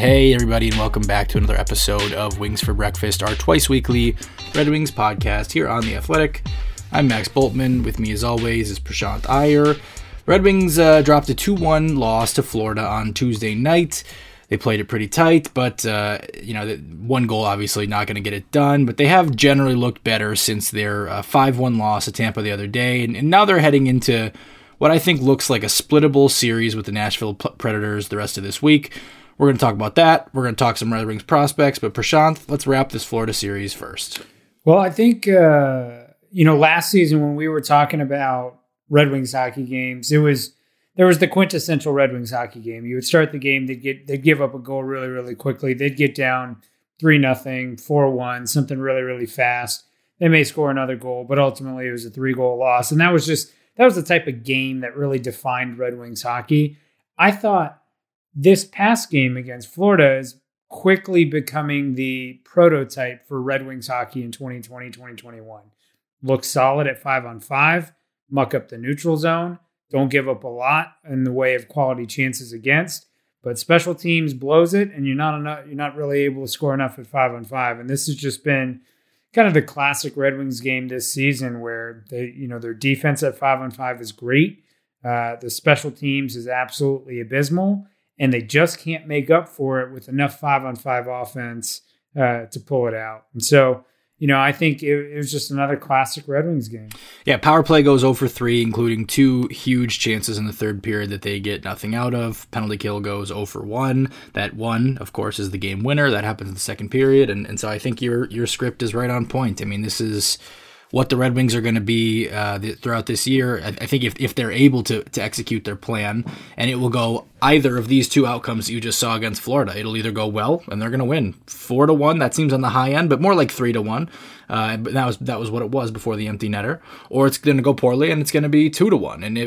Hey everybody, and welcome back to another episode of Wings for Breakfast, our twice weekly Red Wings podcast here on The Athletic. I'm Max Boltman. With me as always is Prashant Iyer. Red Wings dropped a 2-1 loss to Florida on Tuesday night. They played it pretty tight, but one goal obviously not going to get it done. But they have generally looked better since their 5-1 loss to Tampa the other day, and now they're heading into what I think looks like a splittable series with the Nashville Predators the rest of this week. We're going to talk about that. We're going to talk some Red Wings prospects. But Prashant, let's wrap this Florida series first. Well, I think, last season when we were talking about Red Wings hockey games, there was the quintessential Red Wings hockey game. You would start the game, they'd give up a goal really, really quickly. They'd get down 3-0, 4-1, something really, really fast. They may score another goal, but ultimately it was a 3-goal loss. And that was the type of game that really defined Red Wings hockey. I thought this past game against Florida is quickly becoming the prototype for Red Wings hockey in 2020, 2021. Look solid at 5-on-5, muck up the neutral zone, don't give up a lot in the way of quality chances against, but special teams blows it, and you're not really able to score enough at 5-on-5. And this has just been kind of the classic Red Wings game this season, where their defense at 5-on-5 is great. The special teams is absolutely abysmal, and they just can't make up for it with enough 5-on-5 offense to pull it out. And so, I think it was just another classic Red Wings game. Yeah, power play goes 0 for 3, including 2 huge chances in the third period that they get nothing out of. Penalty kill goes 0 for 1. That 1, of course, is the game winner. That happens in the second period. And so I think your script is right on point. I mean, this is what the Red Wings are going to be throughout this year. I think if they're able to execute their plan, and it will go either of these two outcomes that you just saw against Florida. It'll either go well, and they're going to win 4-1. That seems on the high end, but more like 3-1. But that was what it was before the empty netter. Or it's going to go poorly, and it's going to be 2-1. And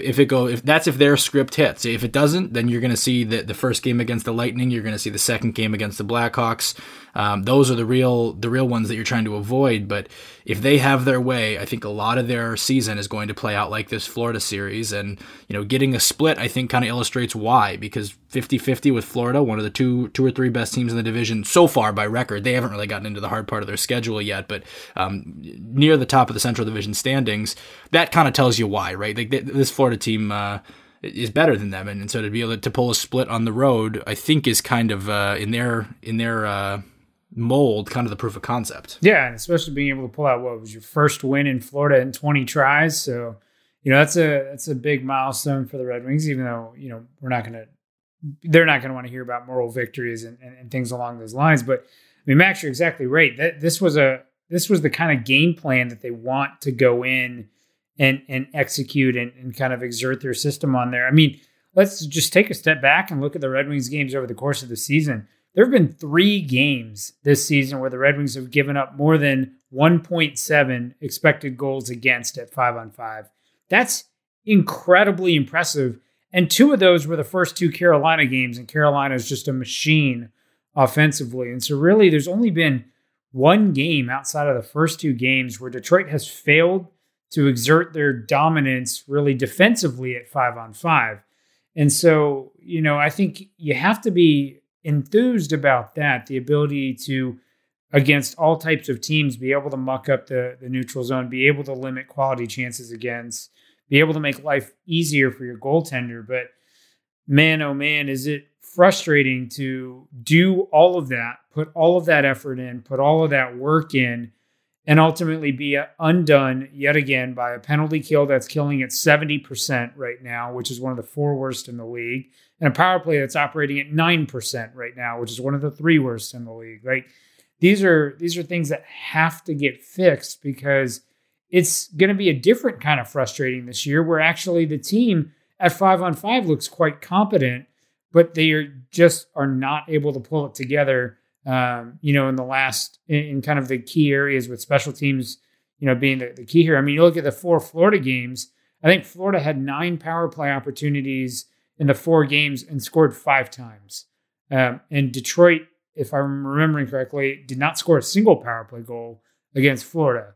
if their script hits. If it doesn't, then you're going to see the first game against the Lightning. You're going to see the second game against the Blackhawks. Those are the real ones that you're trying to avoid. But if they have their way, I think a lot of their season is going to play out like this Florida series. And getting a split, I think, kind of illustrates why. Because 50-50 with Florida, one of the two or three best teams in the division so far by record. They haven't really gotten into the hard part of their schedule yet, but near the top of the Central Division standings, that kind of tells you why, right? Like this Florida team is better than them, and so to be able to pull a split on the road, I think is kind of in their mold, kind of the proof of concept. Yeah, and especially being able to pull out what was your first win in Florida in 20 tries, so that's a big milestone for the Red Wings. Even though they're not going to want to hear about moral victories and things along those lines. But I mean, Max, you're exactly right. This was the kind of game plan that they want to go in and execute and kind of exert their system on there. I mean, let's just take a step back and look at the Red Wings games over the course of the season. There have been 3 games this season where the Red Wings have given up more than 1.7 expected goals against at 5-on-5. That's incredibly impressive. And 2 of those were the first 2 Carolina games, and Carolina is just a machine offensively. And so really there's only been 1 game outside of the first 2 games where Detroit has failed to exert their dominance really defensively at 5-on-5. And so, I think you have to be enthused about that, the ability to, against all types of teams, be able to muck up the neutral zone, be able to limit quality chances against, be able to make life easier for your goaltender. But man, oh man, is it frustrating to do all of that, put all of that effort in, put all of that work in, and ultimately be undone yet again by a penalty kill that's killing at 70% right now, which is one of the 4 worst in the league, and a power play that's operating at 9% right now, which is one of the 3 worst in the league. Like these are things that have to get fixed, because it's going to be a different kind of frustrating this year, where actually the team at 5-on-5 looks quite competent, but they are not able to pull it together. In the last, in kind of the key areas with special teams, being the key here. I mean, you look at the 4 Florida games, I think Florida had 9 power play opportunities in the 4 games and scored 5 times. And Detroit, if I'm remembering correctly, did not score a single power play goal against Florida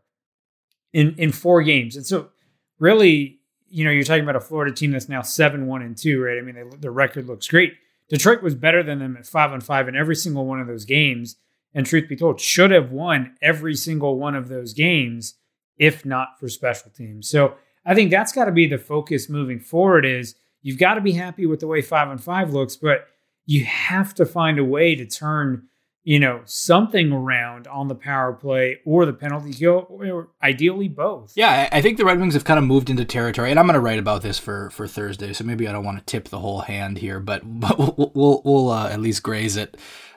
in 4 games. And so really, you're talking about a Florida team that's now 7-1-2, right? I mean, the record looks great. Detroit was better than them at 5-on-5 in every single one of those games. And truth be told, should have won every single one of those games if not for special teams. So I think that's got to be the focus moving forward is you've got to be happy with the way 5-on-5 looks, but you have to find a way to turn, something around on the power play or the penalty kill, or ideally both. Yeah, I think the Red Wings have kind of moved into territory, and I'm going to write about this for Thursday, so maybe I don't want to tip the whole hand here, but we'll at least graze it.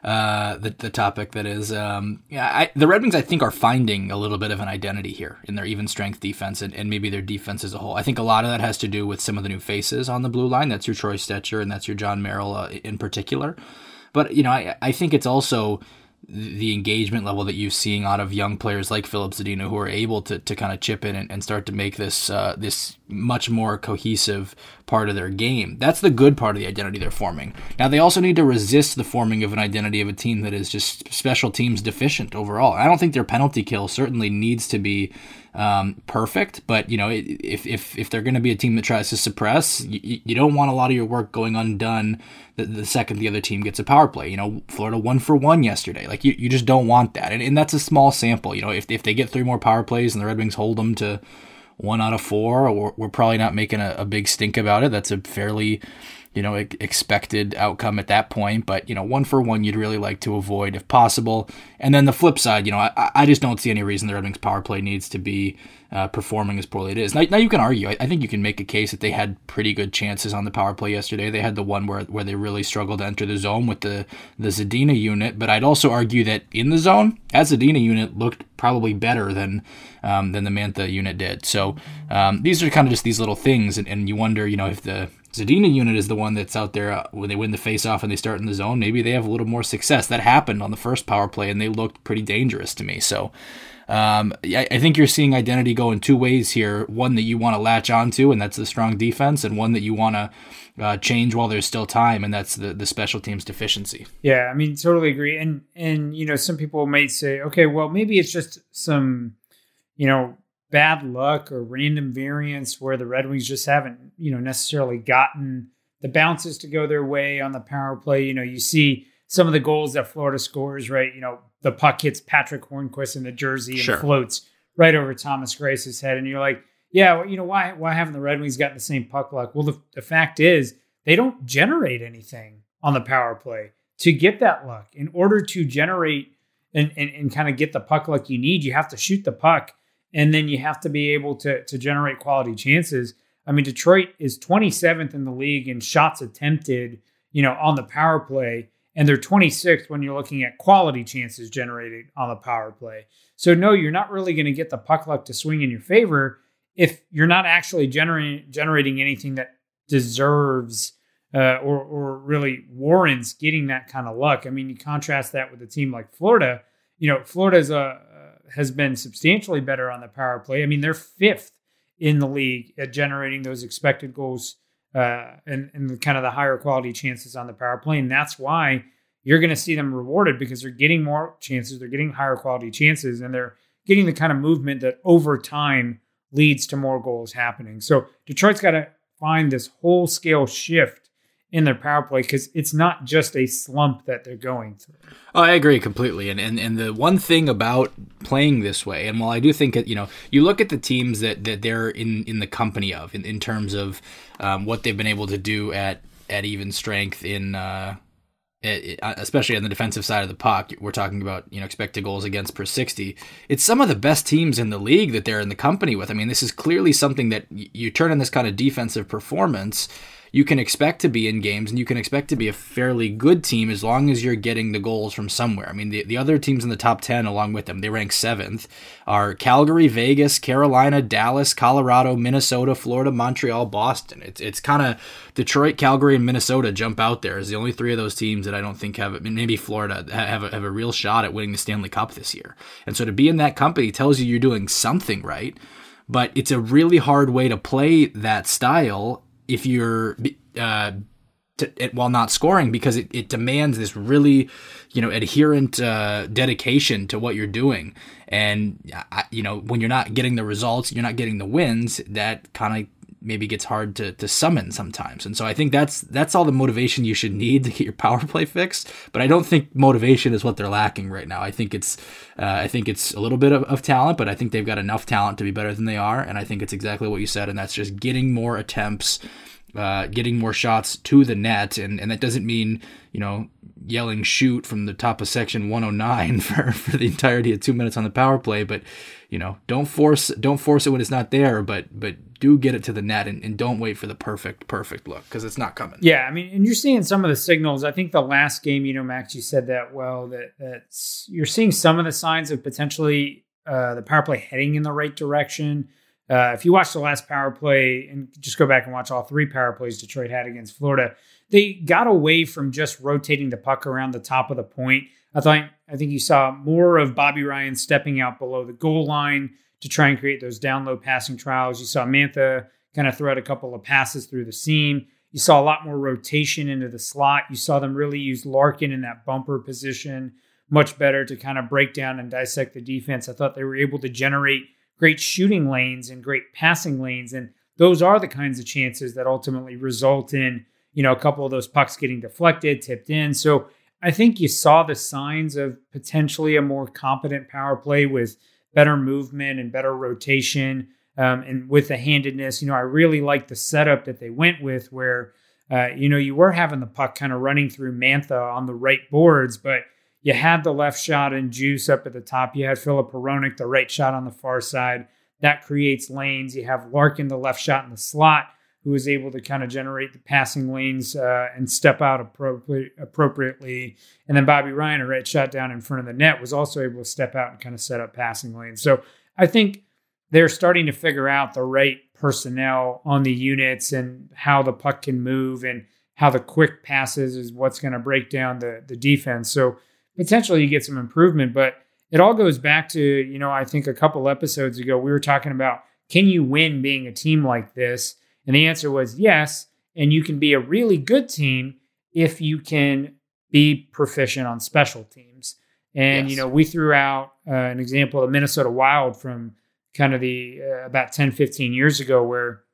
The topic that is, the Red Wings I think are finding a little bit of an identity here in their even strength defense and maybe their defense as a whole. I think a lot of that has to do with some of the new faces on the blue line. That's your Troy Stecher and that's your John Merrill in particular. But, I think it's also the engagement level that you're seeing out of young players like Filip Zadina who are able to kind of chip in and start to make this much more cohesive part of their game. That's the good part of the identity they're forming. Now, they also need to resist the forming of an identity of a team that is just special teams deficient overall. I don't think their penalty kill certainly needs to be perfect, but if they're going to be a team that tries to suppress, you don't want a lot of your work going undone the second the other team gets a power play. Florida 1-for-1 yesterday. Like you just don't want that, and that's a small sample. If they get 3 more power plays and the Red Wings hold them to 1 out of 4, we're probably not making a big stink about it. That's a fairly expected outcome at that point. But, 1-for-1 you'd really like to avoid if possible. And then the flip side, I just don't see any reason the Red Wings power play needs to be performing as poorly as it is. Now you can argue, I think you can make a case that they had pretty good chances on the power play yesterday. They had the one where they really struggled to enter the zone with the Zadina unit. But I'd also argue that in the zone, that Zadina unit looked probably better than the Mantha unit did. So these are kind of just these little things. And you wonder, if the Zadina unit is the one that's out there when they win the faceoff and they start in the zone, maybe they have a little more success. That happened on the first power play, and they looked pretty dangerous to me. So I think you're seeing identity go in 2 ways here. One that you want to latch onto, and that's the strong defense, and one that you want to change while there's still time, and that's the special teams deficiency. Yeah, totally agree. And some people might say, okay, well, maybe it's just some, bad luck or random variance where the Red Wings just haven't, necessarily gotten the bounces to go their way on the power play. You see some of the goals that Florida scores, right? The puck hits Patrick Hornquist in the jersey and floats right over Thomas Grace's head. And you're like, yeah, well, why haven't the Red Wings gotten the same puck luck? Well, the fact is they don't generate anything on the power play to get that luck. In order to generate and kind of get the puck luck you need, you have to shoot the puck. And then you have to be able to generate quality chances. Detroit is 27th in the league in shots attempted, on the power play. And they're 26th when you're looking at quality chances generated on the power play. So no, you're not really going to get the puck luck to swing in your favor if you're not actually generating anything that deserves or really warrants getting that kind of luck. You contrast that with a team like Florida. Florida's has been substantially better on the power play. They're 5th in the league at generating those expected goals and kind of the higher quality chances on the power play. And that's why you're going to see them rewarded, because they're getting more chances, they're getting higher quality chances, and they're getting the kind of movement that over time leads to more goals happening. So Detroit's got to find this whole scale shift in their power play, because it's not just a slump that they're going through. Oh, I agree completely. And the one thing about playing this way, and while I do think that, you look at the teams that they're in the company of, in terms of what they've been able to do at even strength especially on the defensive side of the puck. We're talking about, expected goals against per 60. It's some of the best teams in the league that they're in the company with. This is clearly something that you turn in this kind of defensive performance, you can expect to be in games, and you can expect to be a fairly good team as long as you're getting the goals from somewhere. The other teams in the top 10 along with them, they rank 7th, are Calgary, Vegas, Carolina, Dallas, Colorado, Minnesota, Florida, Montreal, Boston. It's kind of Detroit, Calgary, and Minnesota jump out there as the only 3 of those teams that I don't think have, maybe Florida, have a real shot at winning the Stanley Cup this year. And so to be in that company tells you you're doing something right, but it's a really hard way to play that style if you're while not scoring, because it demands this really adherent dedication to what you're doing. And when you're not getting the results, you're not getting the wins, that kind of maybe gets hard to summon sometimes. And so I think that's all the motivation you should need to get your power play fixed. But I don't think motivation is what they're lacking right now. I think it's a little bit of talent, but I think they've got enough talent to be better than they are. And I think it's exactly what you said, and that's just getting more attempts, getting more shots to the net. And that doesn't mean, yelling shoot from the top of section 109 for the entirety of 2 minutes on the power play, but don't force it when it's not there, but do get it to the net, and don't wait for the perfect look, because it's not coming. Yeah, I mean, and you're seeing some of the signals. I think the last game, Max, you said that well, that you're seeing some of the signs of potentially the power play heading in the right direction. If you watch the last power play and just go back and watch all 3 power plays Detroit had against Florida, they got away from just rotating the puck around the top of the point. I think you saw more of Bobby Ryan stepping out below the goal line to try and create those down low passing trials. You saw Mantha kind of thread a couple of passes through the seam. You saw a lot more rotation into the slot. You saw them really use Larkin in that bumper position much better to kind of break down and dissect the defense. I thought they were able to generate great shooting lanes and great passing lanes. And those are the kinds of chances that ultimately result in, a couple of those pucks getting deflected, tipped in. So I think you saw the signs of potentially a more competent power play with better movement and better rotation, and with the handedness. I really like the setup that they went with where, you were having the puck kind of running through Mantha on the right boards, but you had the left shot and Juice up at the top. You had Filip Hronek, the right shot on the far side. That creates lanes. You have Larkin, the left shot in the slot, who is able to kind of generate the passing lanes and step out appropriately. And then Bobby Ryan, a right shot down in front of the net, was also able to step out and kind of set up passing lanes. So I think they're starting to figure out the right personnel on the units and how the puck can move and how the quick passes is what's going to break down the defense. So potentially you get some improvement, but it all goes back to, I think a couple episodes ago, we were talking about, can you win being a team like this? And the answer was yes. And you can be a really good team if you can be proficient on special teams. And, Yes. we threw out an example of Minnesota Wild from kind of the about 10, 15 years ago where,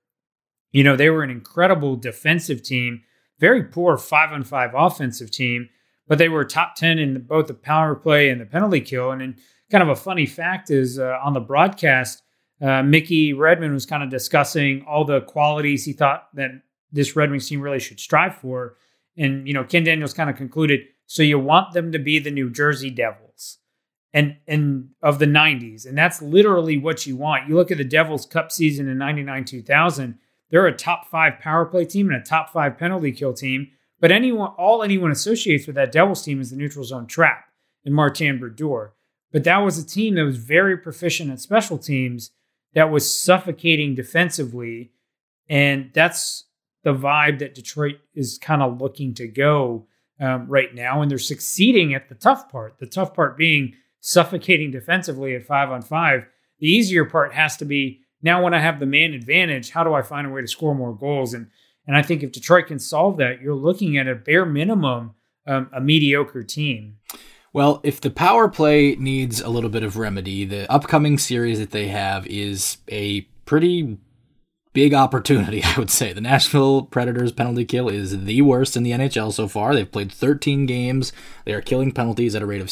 they were an incredible defensive team, very poor 5-on-5 offensive team, but they were top 10 in both the power play and the penalty kill. And then kind of a funny fact is on the broadcast, Mickey Redmond was kind of discussing all the qualities he thought that this Red Wings team really should strive for. And, Ken Daniels kind of concluded, so you want them to be the New Jersey Devils and of the 90s. And that's literally what you want. You look at the Devils Cup season in 99-2000, they're a top 5 power play team and a top 5 penalty kill team. But all anyone associates with that Devils team is the neutral zone trap and Martin Brodeur. But that was a team that was very proficient at special teams, that was suffocating defensively. And that's the vibe that Detroit is kind of looking to go right now. And they're succeeding at the tough part being suffocating defensively at 5-on-5. The easier part has to be, now when I have the man advantage, how do I find a way to score more goals? And I think if Detroit can solve that, you're looking at a bare minimum, a mediocre team. Well, if the power play needs a little bit of remedy, the upcoming series that they have is a pretty big opportunity, I would say. The Nashville Predators penalty kill is the worst in the NHL so far. They've played 13 games. They are killing penalties at a rate of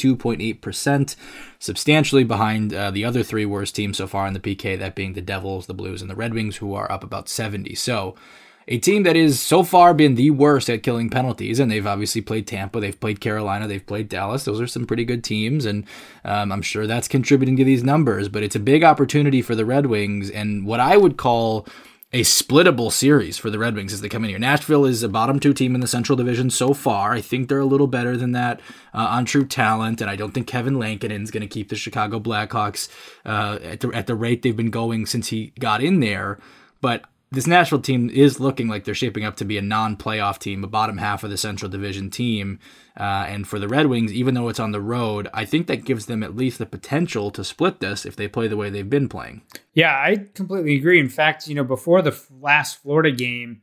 62.8%, substantially behind the other 3 worst teams so far in the PK, that being the Devils, the Blues, and the Red Wings, who are up about 70. So a team that is so far been the worst at killing penalties, and they've obviously played Tampa, they've played Carolina, they've played Dallas. Those are some pretty good teams, and I'm sure that's contributing to these numbers, but it's a big opportunity for the Red Wings, and what I would call a splittable series for the Red Wings as they come in here. Nashville is a bottom 2 team in the Central Division so far. I think they're a little better than that on true talent, and I don't think Kevin Lankinen's going to keep the Chicago Blackhawks at the rate they've been going since he got in there, but this Nashville team is looking like they're shaping up to be a non-playoff team, a bottom half of the Central Division team. And for the Red Wings, even though it's on the road, I think that gives them at least the potential to split this if they play the way they've been playing. Yeah, I completely agree. In fact, before the last Florida game,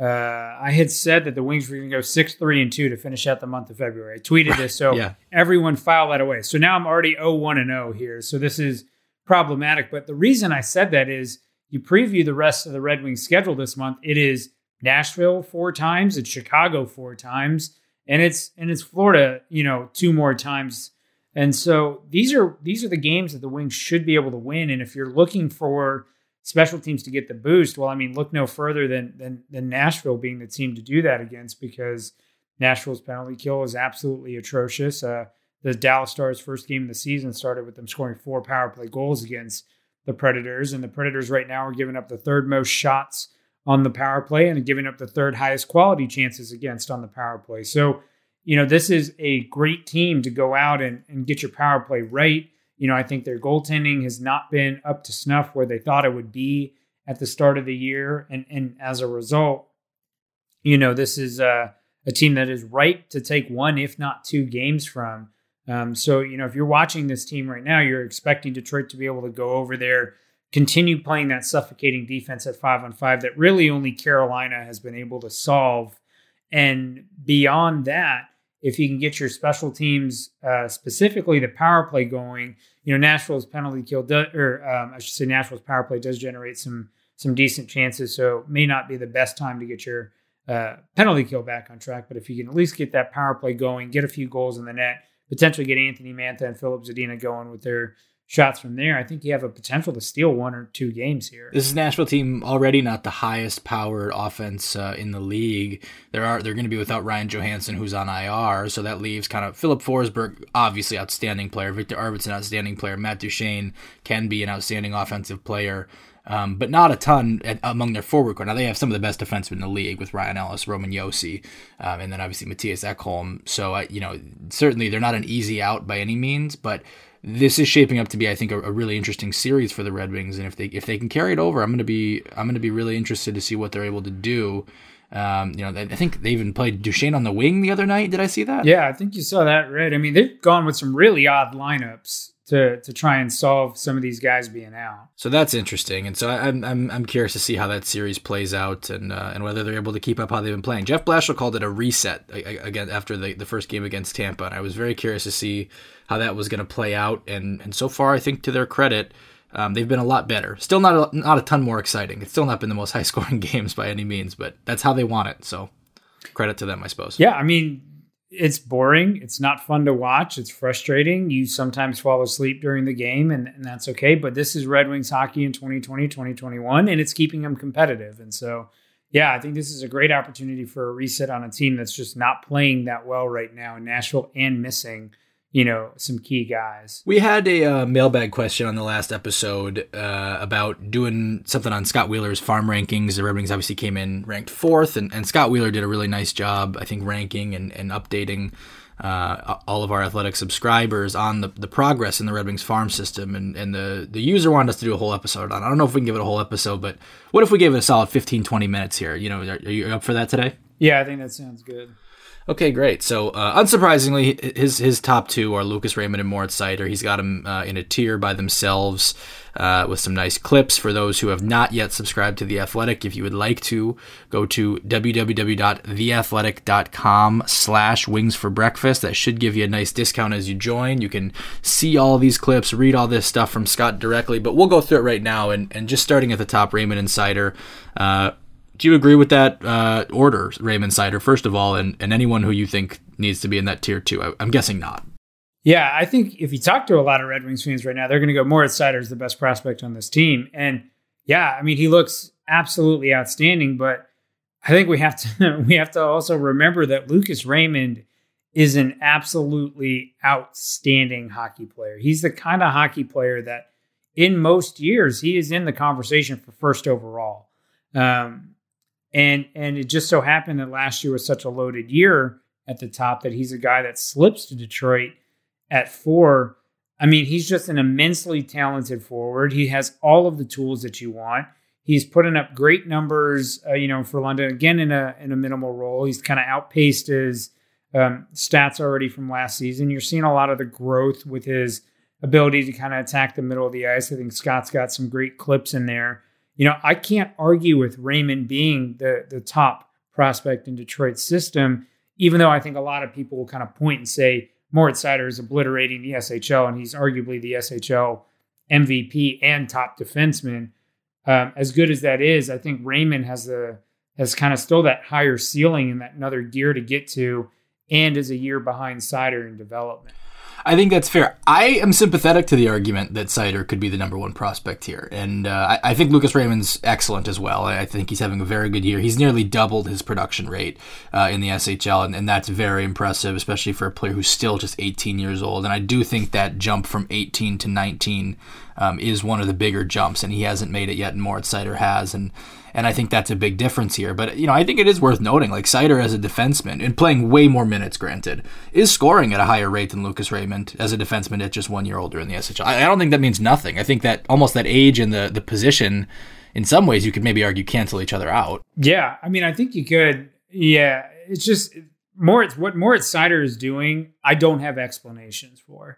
I had said that the Wings were going to go 6-3-2 to finish out the month of February. I tweeted this, so yeah. Everyone filed that away. So now I'm already 0-1-0 here. So this is problematic. But the reason I said that is, you preview the rest of the Red Wings schedule this month, it is Nashville 4 times, it's Chicago 4 times, and it's Florida, 2 more times. And so these are the games that the Wings should be able to win. And if you're looking for special teams to get the boost, well, I mean, look no further than Nashville being the team to do that against, because Nashville's penalty kill is absolutely atrocious. The Dallas Stars' first game of the season started with them scoring 4 power play goals against the Predators, and the Predators right now are giving up the 3rd most shots on the power play and giving up the 3rd highest quality chances against on the power play. So, this is a great team to go out and get your power play right. I think their goaltending has not been up to snuff where they thought it would be at the start of the year. And as a result, this is a team that is ripe to take 1, if not 2 games from. So, if you're watching this team right now, you're expecting Detroit to be able to go over there, continue playing that suffocating defense at 5-on-5 that really only Carolina has been able to solve. And beyond that, if you can get your special teams, specifically the power play going, Nashville's penalty kill, Nashville's power play does generate some decent chances. So it may not be the best time to get your penalty kill back on track. But if you can at least get that power play going, get a few goals in the net, potentially get Anthony Mantha and Philip Zadina going with their shots from there, I think you have a potential to steal 1 or 2 games here. This is Nashville team already not the highest powered offense in the league. They're going to be without Ryan Johansson, who's on IR, so that leaves kind of Philip Forsberg, obviously outstanding player, Victor Arvidsson, outstanding player, Matt Duchene can be an outstanding offensive player, but not a ton among their forward core. Now, they have some of the best defensemen in the league with Ryan Ellis, Roman Josi, and then obviously Matthias Ekholm. So, certainly they're not an easy out by any means, but this is shaping up to be, I think, a really interesting series for the Red Wings. And if they can carry it over, I'm going to be really interested to see what they're able to do. I think they even played Duchene on the wing the other night. Did I see that? Yeah, I think you saw that, right? I mean, they've gone with some really odd lineups to try and solve some of these guys being out. So that's interesting, and so I'm curious to see how that series plays out and whether they're able to keep up how they've been playing. Jeff Blashill called it a reset again after the first game against Tampa, and I was very curious to see how that was going to play out. And so far, I think to their credit, they've been a lot better. Still not a ton more exciting. It's still not been the most high scoring games by any means, but that's how they want it. So credit to them, I suppose. Yeah, I mean, it's boring. It's not fun to watch. It's frustrating. You sometimes fall asleep during the game, and that's okay. But this is Red Wings hockey in 2020, 2021, and it's keeping them competitive. And so, yeah, I think this is a great opportunity for a reset on a team that's just not playing that well right now in Nashville and missing, some key guys. We had a mailbag question on the last episode about doing something on Scott Wheeler's farm rankings. The Red Wings obviously came in ranked 4th, and Scott Wheeler did a really nice job, I think, ranking and updating all of our Athletic subscribers on the progress in the Red Wings farm system. And the user wanted us to do a whole episode on it. I don't know if we can give it a whole episode, but what if we gave it a solid 15, 20 minutes here? Are you up for that today? Yeah, I think that sounds good. Okay, great. So, unsurprisingly, his top 2 are Lucas Raymond and Moritz Seider. He's got them in a tier by themselves with some nice clips. For those who have not yet subscribed to The Athletic, if you would like to, go to www.theathletic.com/wingsforbreakfast. That should give you a nice discount as you join. You can see all these clips, read all this stuff from Scott directly, but we'll go through it right now. And just starting at the top, Raymond and Seider. Do you agree with that order, Raymond, Seider, first of all, and anyone who you think needs to be in that tier 2? I'm guessing not. Yeah, I think if you talk to a lot of Red Wings fans right now, they're going to go, Moritz Seider is the best prospect on this team. And yeah, I mean, he looks absolutely outstanding, but I think we have to also remember that Lucas Raymond is an absolutely outstanding hockey player. He's the kind of hockey player that in most years, he is in the conversation for first overall. And it just so happened that last year was such a loaded year at the top that he's a guy that slips to Detroit at 4. I mean, he's just an immensely talented forward. He has all of the tools that you want. He's putting up great numbers, for London, again, in a minimal role. He's kind of outpaced his stats already from last season. You're seeing a lot of the growth with his ability to kind of attack the middle of the ice. I think Scott's got some great clips in there. I can't argue with Raymond being the top prospect in Detroit's system, even though I think a lot of people will kind of point and say Moritz Seider is obliterating the SHL, and he's arguably the SHL MVP and top defenseman. as good as that is, I think Raymond has kind of still that higher ceiling and that another gear to get to, and is a year behind Seider in development. I think that's fair. I am sympathetic to the argument that Seider could be the number one prospect here. And I think Lucas Raymond's excellent as well. I think he's having a very good year. He's nearly doubled his production rate in the SHL, and that's very impressive, especially for a player who's still just 18 years old. And I do think that jump from 18 to 19 is one of the bigger jumps, and he hasn't made it yet, and Moritz Seider has. And I think that's a big difference here. But, I think it is worth noting, like Seider as a defenseman, and playing way more minutes, granted, is scoring at a higher rate than Lucas Raymond as a defenseman at just 1 year older in the SHL. I don't think that means nothing. I think that almost that age and the position, in some ways, you could maybe argue cancel each other out. Yeah, I think you could. Yeah, it's just what Moritz Seider is doing, I don't have explanations for.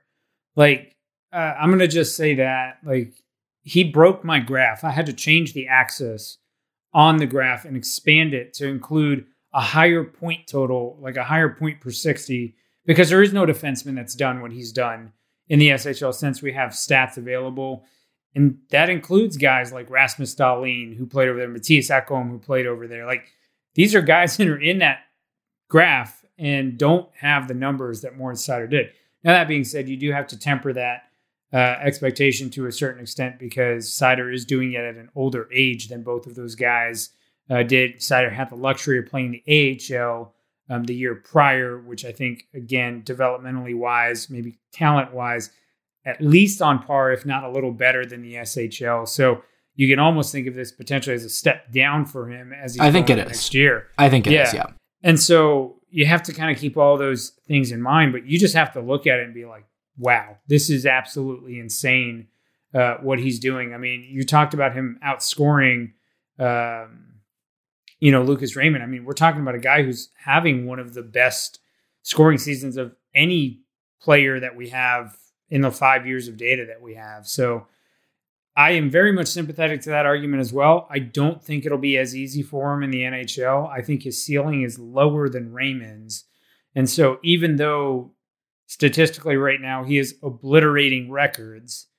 I'm going to just say that, he broke my graph. I had to change the axis on the graph and expand it to include a higher point total, like a higher point per 60, because there is no defenseman that's done what he's done in the SHL since we have stats available. And that includes guys like Rasmus Dahlin, who played over there, Matthias Ekholm, who played over there. These are guys that are in that graph and don't have the numbers that Moritz Seider did. Now, that being said, you do have to temper that expectation to a certain extent, because Seider is doing it at an older age than both of those guys did. Seider had the luxury of playing the AHL the year prior, which I think, again, developmentally wise, maybe talent wise, at least on par, if not a little better than the SHL. So you can almost think of this potentially as a step down for him as he's going next year. I think it is, yeah. And so you have to kind of keep all those things in mind, but you just have to look at it and be like, wow, this is absolutely insane what he's doing. I mean, you talked about him outscoring, Lucas Raymond. I mean, we're talking about a guy who's having one of the best scoring seasons of any player that we have in the 5 years of data that we have. So I am very much sympathetic to that argument as well. I don't think it'll be as easy for him in the NHL. I think his ceiling is lower than Raymond's. And so even though statistically right now he is obliterating records,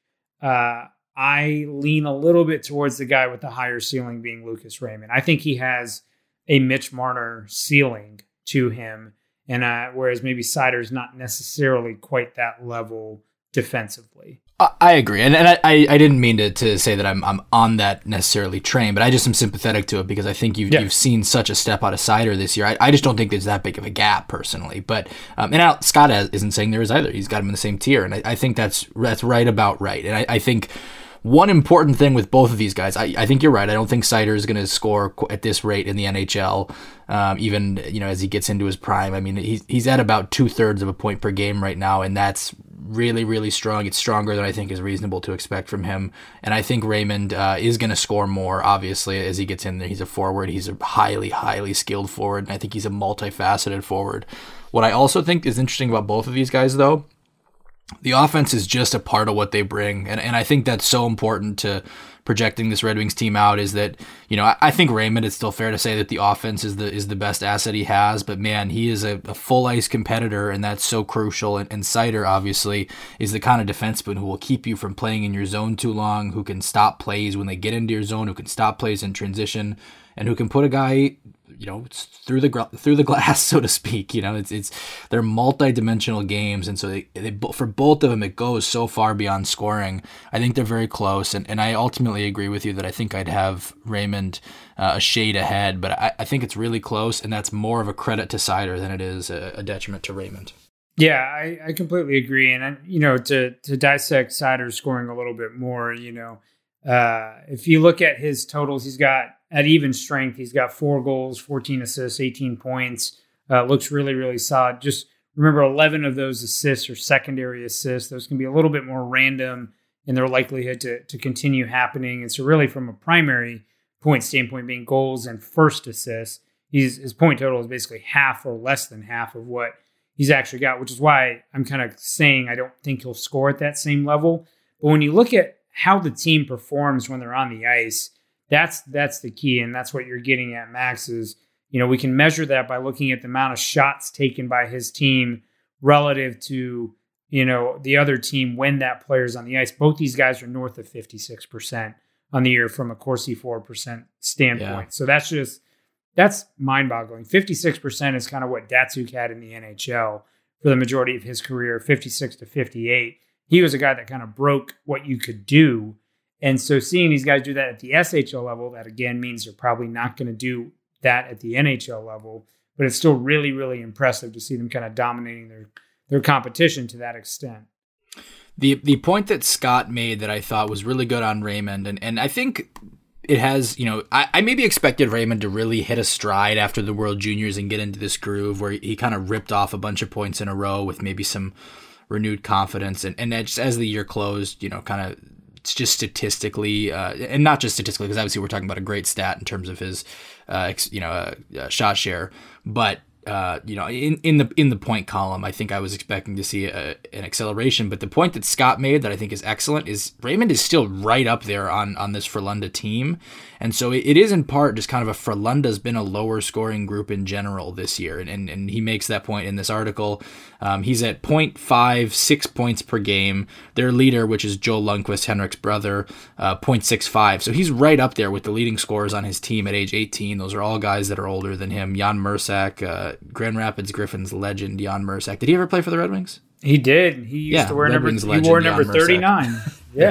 I lean a little bit towards the guy with the higher ceiling being Lucas Raymond. I think he has a Mitch Marner ceiling to him, and whereas maybe Seider's not necessarily quite that level defensively. I agree, and I didn't mean to say that I'm on that necessarily train, but I just am sympathetic to it because I think you've seen such a step out of Seider this year. I just don't think there's that big of a gap personally, but and Scott isn't saying there is either. He's got him in the same tier, and I think that's right about right. And I think one important thing with both of these guys, I think you're right. I don't think Seider is going to score at this rate in the NHL, even as he gets into his prime. I mean, he's at about 2/3 of a point per game right now, and that's really, really strong. It's stronger than I think is reasonable to expect from him. And I think Raymond is going to score more, obviously, as he gets in there. He's a forward. He's a highly, highly skilled forward, and I think he's a multifaceted forward. What I also think is interesting about both of these guys, though, the offense is just a part of what they bring. And I think that's so important to projecting this Red Wings team out, is that, I think Raymond, it's still fair to say that the offense is the best asset he has, but man, he is a full ice competitor, and that's so crucial. And Seider, obviously, is the kind of defenseman who will keep you from playing in your zone too long, who can stop plays when they get into your zone, who can stop plays in transition, and who can put a guy through the glass, so to speak. They're multi-dimensional games, and so they for both of them it goes so far beyond scoring. I think they're very close, and I ultimately agree with you that I think I'd have Raymond a shade ahead, but I think it's really close, and that's more of a credit to Seider than it is a detriment to Raymond. Yeah, I completely agree, and to dissect Seider's scoring a little bit more, if you look at his totals, he's got, at even strength, he's got 4 goals, 14 assists, 18 points. Looks really, really solid. Just remember, 11 of those assists are secondary assists. Those can be a little bit more random in their likelihood to continue happening. And so really from a primary point standpoint, being goals and first assists, his point total is basically half or less than half of what he's actually got, which is why I'm kind of saying I don't think he'll score at that same level. But when you look at how the team performs when they're on the ice, that's the key, and that's what you're getting at, Max, is, we can measure that by looking at the amount of shots taken by his team relative to, the other team when that player's on the ice. Both these guys are north of 56% on the year from a Corsi 4% standpoint. Yeah. So that's mind-boggling. 56% is kind of what Datsuk had in the NHL for the majority of his career, 56 to 58. He was a guy that kind of broke what you could do. And so seeing these guys do that at the SHL level, that again means they're probably not going to do that at the NHL level, but it's still really, really impressive to see them kind of dominating their competition to that extent. The point that Scott made that I thought was really good on Raymond, and I think it has, I maybe expected Raymond to really hit a stride after the World Juniors and get into this groove where he kind of ripped off a bunch of points in a row with maybe some renewed confidence. And just as the year closed, kind of just statistically, and not just statistically, because obviously we're talking about a great stat in terms of his, shot share, but in the point column, I think I was expecting to see an acceleration. But the point that Scott made that I think is excellent is Raymond is still right up there on this Frölunda team. And so it is in part just kind of Frölunda's been a lower scoring group in general this year. And he makes that point in this article. He's at 0.56 points per game. Their leader, which is Joel Lundqvist, Henrik's brother, 0.65. So he's right up there with the leading scorers on his team at age 18. Those are all guys that are older than him. Jan Mursak, Grand Rapids Griffins legend Jan Mursak. Did he ever play for the Red Wings? He did. He used to wear number 39. Yeah.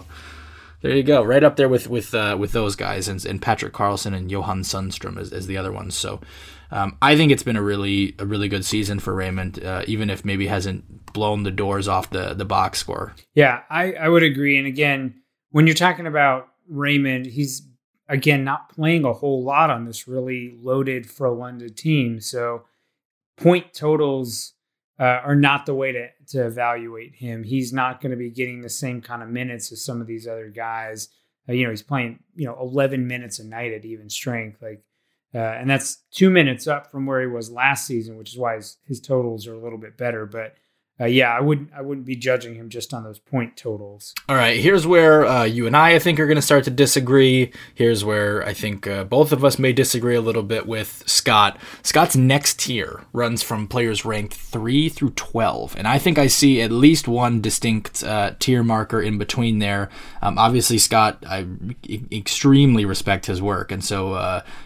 There you go. Right up there with those guys and Patrick Carlson and Johan Sundstrom as the other ones. So I think it's been a really good season for Raymond, even if maybe hasn't blown the doors off the box score. Yeah, I would agree. And again, when you're talking about Raymond, he's again not playing a whole lot on this really loaded Frölunda team. So point totals are not the way to evaluate him. He's not going to be getting the same kind of minutes as some of these other guys. He's playing 11 minutes a night at even strength, and that's 2 minutes up from where he was last season, which is why his totals are a little bit better. But I wouldn't be judging him just on those point totals. All right, here's where you and I think are going to start to disagree. Here's where I think both of us may disagree a little bit with Scott. Scott's next tier runs from players ranked 3 through 12, and I think I see at least one distinct tier marker in between there. Obviously, Scott, I extremely respect his work, and so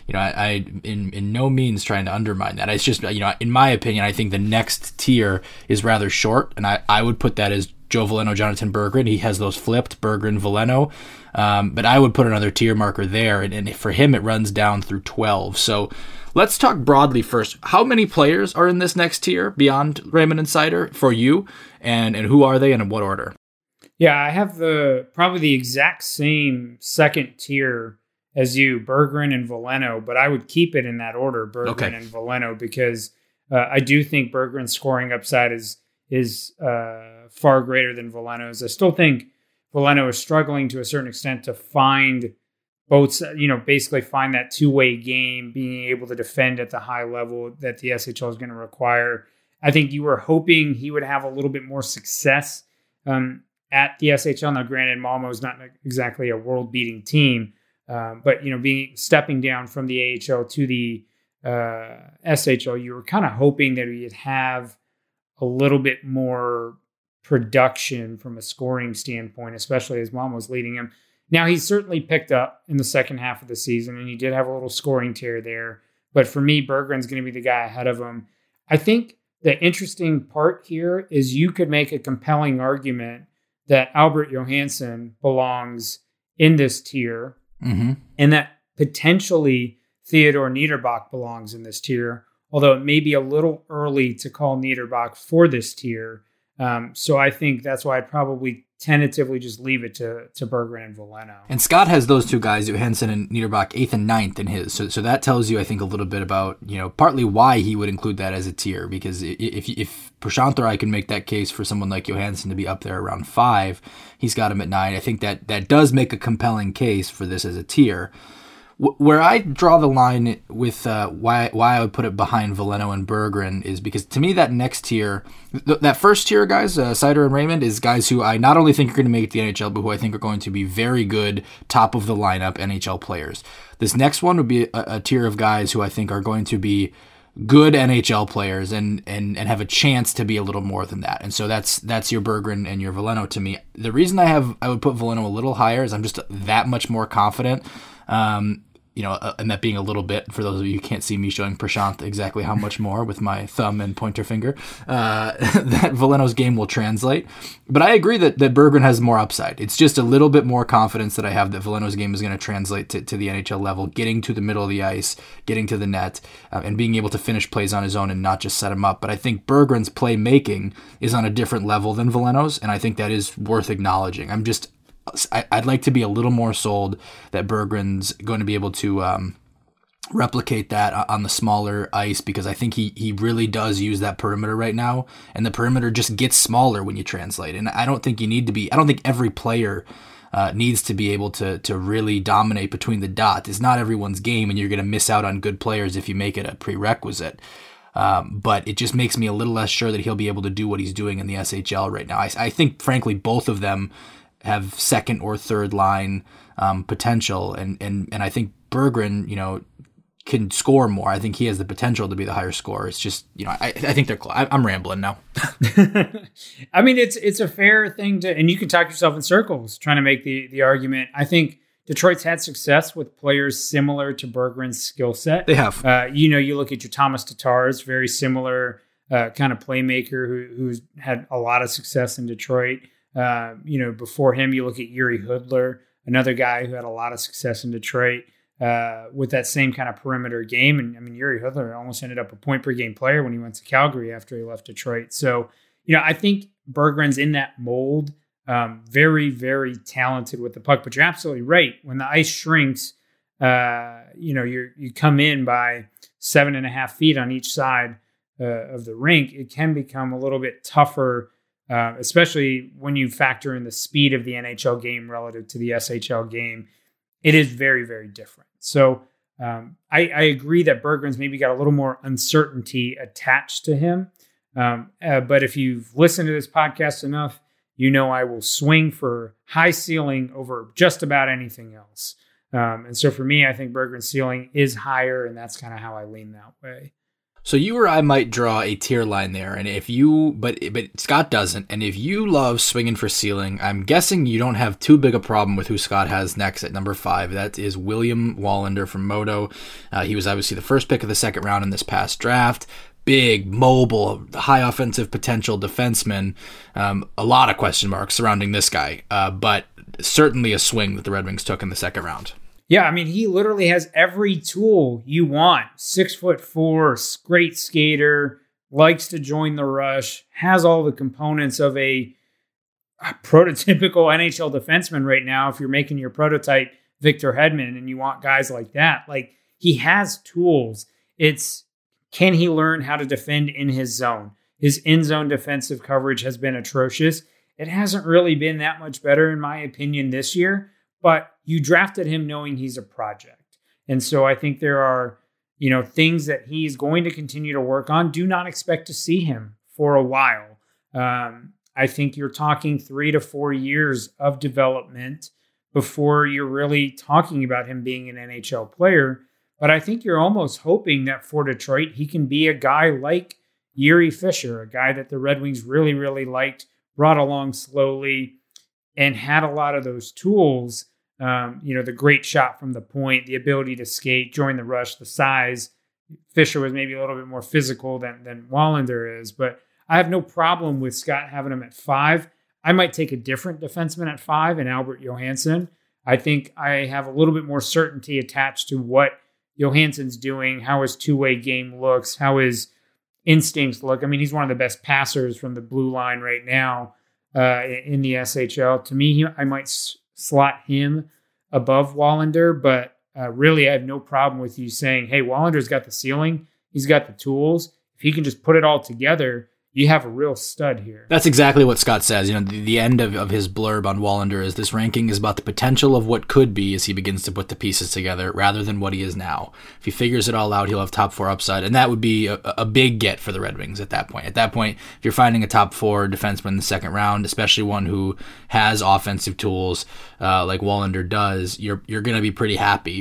I in no means trying to undermine that. It's just in my opinion, I think the next tier is rather short, and I would put that as Joe Veleno, Jonathan Berggren. He has those flipped, Berggren, Veleno, but I would put another tier marker there, and for him it runs down through 12. So let's talk broadly first. How many players are in this next tier beyond Raymond and Seider for you, and who are they and in what order? Yeah, I have probably the exact same second tier as you, Berggren and Veleno, but I would keep it in that order, Berggren and Veleno, because I do think Berggren's scoring upside is far greater than Veleno's. I still think Veleno is struggling to a certain extent to find both, basically find that two-way game, being able to defend at the high level that the SHL is going to require. I think you were hoping he would have a little bit more success at the SHL. Now, granted, Malmo is not exactly a world-beating team, but stepping down from the AHL to the SHL, you were kind of hoping that he'd have a little bit more production from a scoring standpoint, especially as Malmo was leading him. Now, he's certainly picked up in the second half of the season, and he did have a little scoring tear there. But for me, Berggren's going to be the guy ahead of him. I think the interesting part here is you could make a compelling argument that Albert Johansson belongs in this tier, and that potentially Theodor Niederbach belongs in this tier, although it may be a little early to call Niederbach for this tier. So I think that's why I'd probably tentatively just leave it to Berggren and Veleno. And Scott has those two guys, Johansson and Niederbach, 8th and 9th in his. So that tells you, I think, a little bit about, partly why he would include that as a tier. Because if Prashanth or I can make that case for someone like Johansson to be up there around 5, he's got him at 9. I think that does make a compelling case for this as a tier. Where I draw the line with why I would put it behind Veleno and Berggren is because to me that next tier, that first tier guys, Seider and Raymond, is guys who I not only think are going to make it to the NHL, but who I think are going to be very good top of the lineup NHL players. This next one would be a tier of guys who I think are going to be good NHL players and have a chance to be a little more than that. And so that's your Berggren and your Veleno to me. The reason I would put Veleno a little higher is I'm just that much more confident. And that being a little bit, for those of you who can't see me showing Prashant exactly how much more with my thumb and pointer finger, that Veleno's game will translate. But I agree that Berggren has more upside. It's just a little bit more confidence that I have that Veleno's game is going to translate to the NHL level, getting to the middle of the ice, getting to the net, and being able to finish plays on his own and not just set him up. But I think Berggren's playmaking is on a different level than Veleno's, and I think that is worth acknowledging. I'd like to be a little more sold that Berggren's going to be able to replicate that on the smaller ice, because I think he really does use that perimeter right now, and the perimeter just gets smaller when you translate. And I don't think I don't think every player needs to be able to really dominate between the dots. It's not everyone's game, and you're going to miss out on good players if you make it a prerequisite. But it just makes me a little less sure that he'll be able to do what he's doing in the SHL right now. I think, frankly, both of them have second or third line potential, and I think Berggren, can score more. I think he has the potential to be the higher scorer. It's just, I think they're close. I'm rambling now. I mean, it's a fair thing and you can talk yourself in circles trying to make the argument. I think Detroit's had success with players similar to Berggren's skill set. They have. You look at your Thomas Tatars, very similar kind of playmaker who's had a lot of success in Detroit. Before him, you look at Yuri Hudler, another guy who had a lot of success in Detroit with that same kind of perimeter game. And I mean, Yuri Hudler almost ended up a point per game player when he went to Calgary after he left Detroit. So, I think Berggren's in that mold, very, very talented with the puck. But you're absolutely right. When the ice shrinks, you come in by 7.5 feet on each side of the rink, it can become a little bit tougher. Especially when you factor in the speed of the NHL game relative to the SHL game, it is very, very different. So I agree that Berggren's maybe got a little more uncertainty attached to him. But if you've listened to this podcast enough, I will swing for high ceiling over just about anything else. And so for me, I think Berggren's ceiling is higher, and that's kind of how I lean that way. So you or I might draw a tier line there, and but Scott doesn't. And if you love swinging for ceiling, I'm guessing you don't have too big a problem with who Scott has next at number 5. That is William Wallinder from Modo. He was obviously the first pick of the second round in this past draft. Big, mobile, high offensive potential defenseman. A lot of question marks surrounding this guy, but certainly a swing that the Red Wings took in the second round. Yeah, I mean, he literally has every tool you want. 6'4", great skater, likes to join the rush, has all the components of a prototypical NHL defenseman right now. If you're making your prototype Victor Hedman and you want guys like that, he has tools. Can he learn how to defend in his zone? His in-zone defensive coverage has been atrocious. It hasn't really been that much better, in my opinion, this year. But you drafted him knowing he's a project. And so I think there are, things that he's going to continue to work on. Do not expect to see him for a while. I think you're talking 3 to 4 years of development before you're really talking about him being an NHL player. But I think you're almost hoping that for Detroit, he can be a guy like Yuri Fisher, a guy that the Red Wings really, really liked, brought along slowly, and had a lot of those tools, the great shot from the point, the ability to skate, join the rush, the size. Fisher was maybe a little bit more physical than Wallinder is, but I have no problem with Scott having him at 5. I might take a different defenseman at 5 in Albert Johansson. I think I have a little bit more certainty attached to what Johansson's doing, how his two-way game looks, how his instincts look. I mean, he's one of the best passers from the blue line right now. In the SHL. To me, I might slot him above Wallinder, but really I have no problem with you saying, hey, Wallinder's got the ceiling. He's got the tools. If he can just put it all together, you have a real stud here. That's exactly what Scott says. The end of his blurb on Wallinder is this ranking is about the potential of what could be as he begins to put the pieces together rather than what he is now. If he figures it all out, he'll have top 4 upside, and that would be a big get for the Red Wings at that point. At that point, if you're finding a top 4 defenseman in the second round, especially one who has offensive tools like Wallinder does, you're going to be pretty happy. But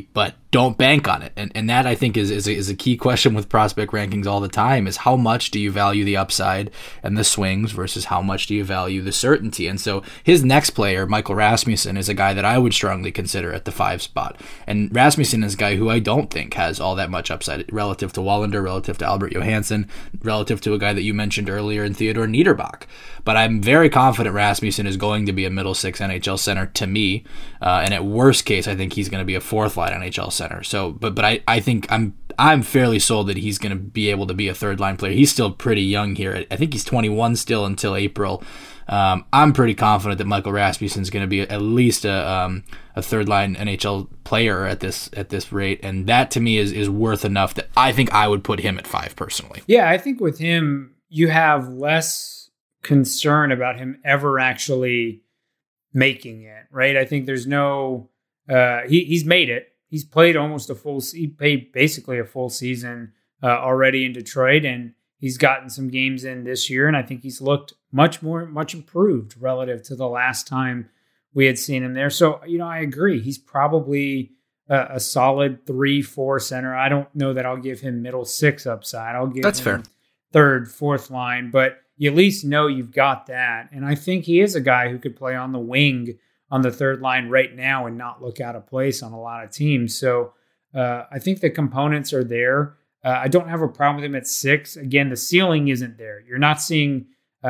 don't bank on it. And that, I think, is a key question with prospect rankings all the time, is how much do you value the upside and the swings versus how much do you value the certainty? And so his next player, Michael Rasmussen, is a guy that I would strongly consider at the 5 spot. And Rasmussen is a guy who I don't think has all that much upside relative to Wallinder, relative to Albert Johansson, relative to a guy that you mentioned earlier in Theodor Niederbach. But I'm very confident Rasmussen is going to be a middle 6 NHL center to me. And at worst case, I think he's going to be a 4th line NHL center. So, but I think I'm fairly sold that he's going to be able to be a 3rd line player. He's still pretty young here. I think he's 21 still until April. I'm pretty confident that Michael Rasmussen is going to be at least a 3rd line NHL player at this rate, and that to me is worth enough that I think I would put him at 5 personally. Yeah, I think with him you have less concern about him ever actually making it, right? I think there's no he's made it. He's played he played basically a full season already in Detroit, and he's gotten some games in this year, and I think he's looked much improved relative to the last time we had seen him there. So, I agree. He's probably a solid 3-4 center. I don't know that I'll give him middle 6 upside. I'll give That's him fair. 3rd, 4th line, but you at least know you've got that. And I think he is a guy who could play on the wing on the 3rd line right now and not look out of place on a lot of teams. So I think the components are there. I don't have a problem with him at 6. Again, the ceiling isn't there. You're not seeing,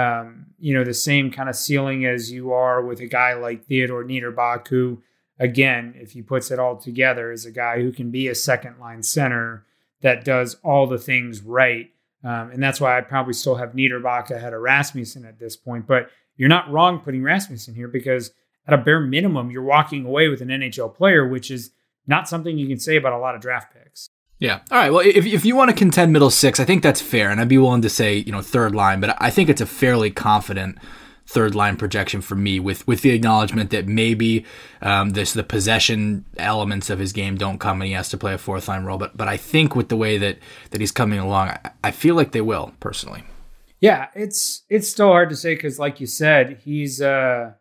the same kind of ceiling as you are with a guy like Theodor Niederbach, who, again, if he puts it all together, is a guy who can be a 2nd line center that does all the things right. And that's why I'd probably still have Niederbach ahead of Rasmussen at this point. But you're not wrong putting Rasmussen here, because at a bare minimum, you're walking away with an NHL player, which is not something you can say about a lot of draft picks. Yeah. All right. Well, if you want to contend middle 6, I think that's fair. And I'd be willing to say, 3rd line, but I think it's a fairly confident 3rd line projection for me, with the acknowledgement that maybe the possession elements of his game don't come and he has to play a 4th line role. But I think with the way that he's coming along, I feel like they will, personally. Yeah, it's still hard to say because, like you said, he's still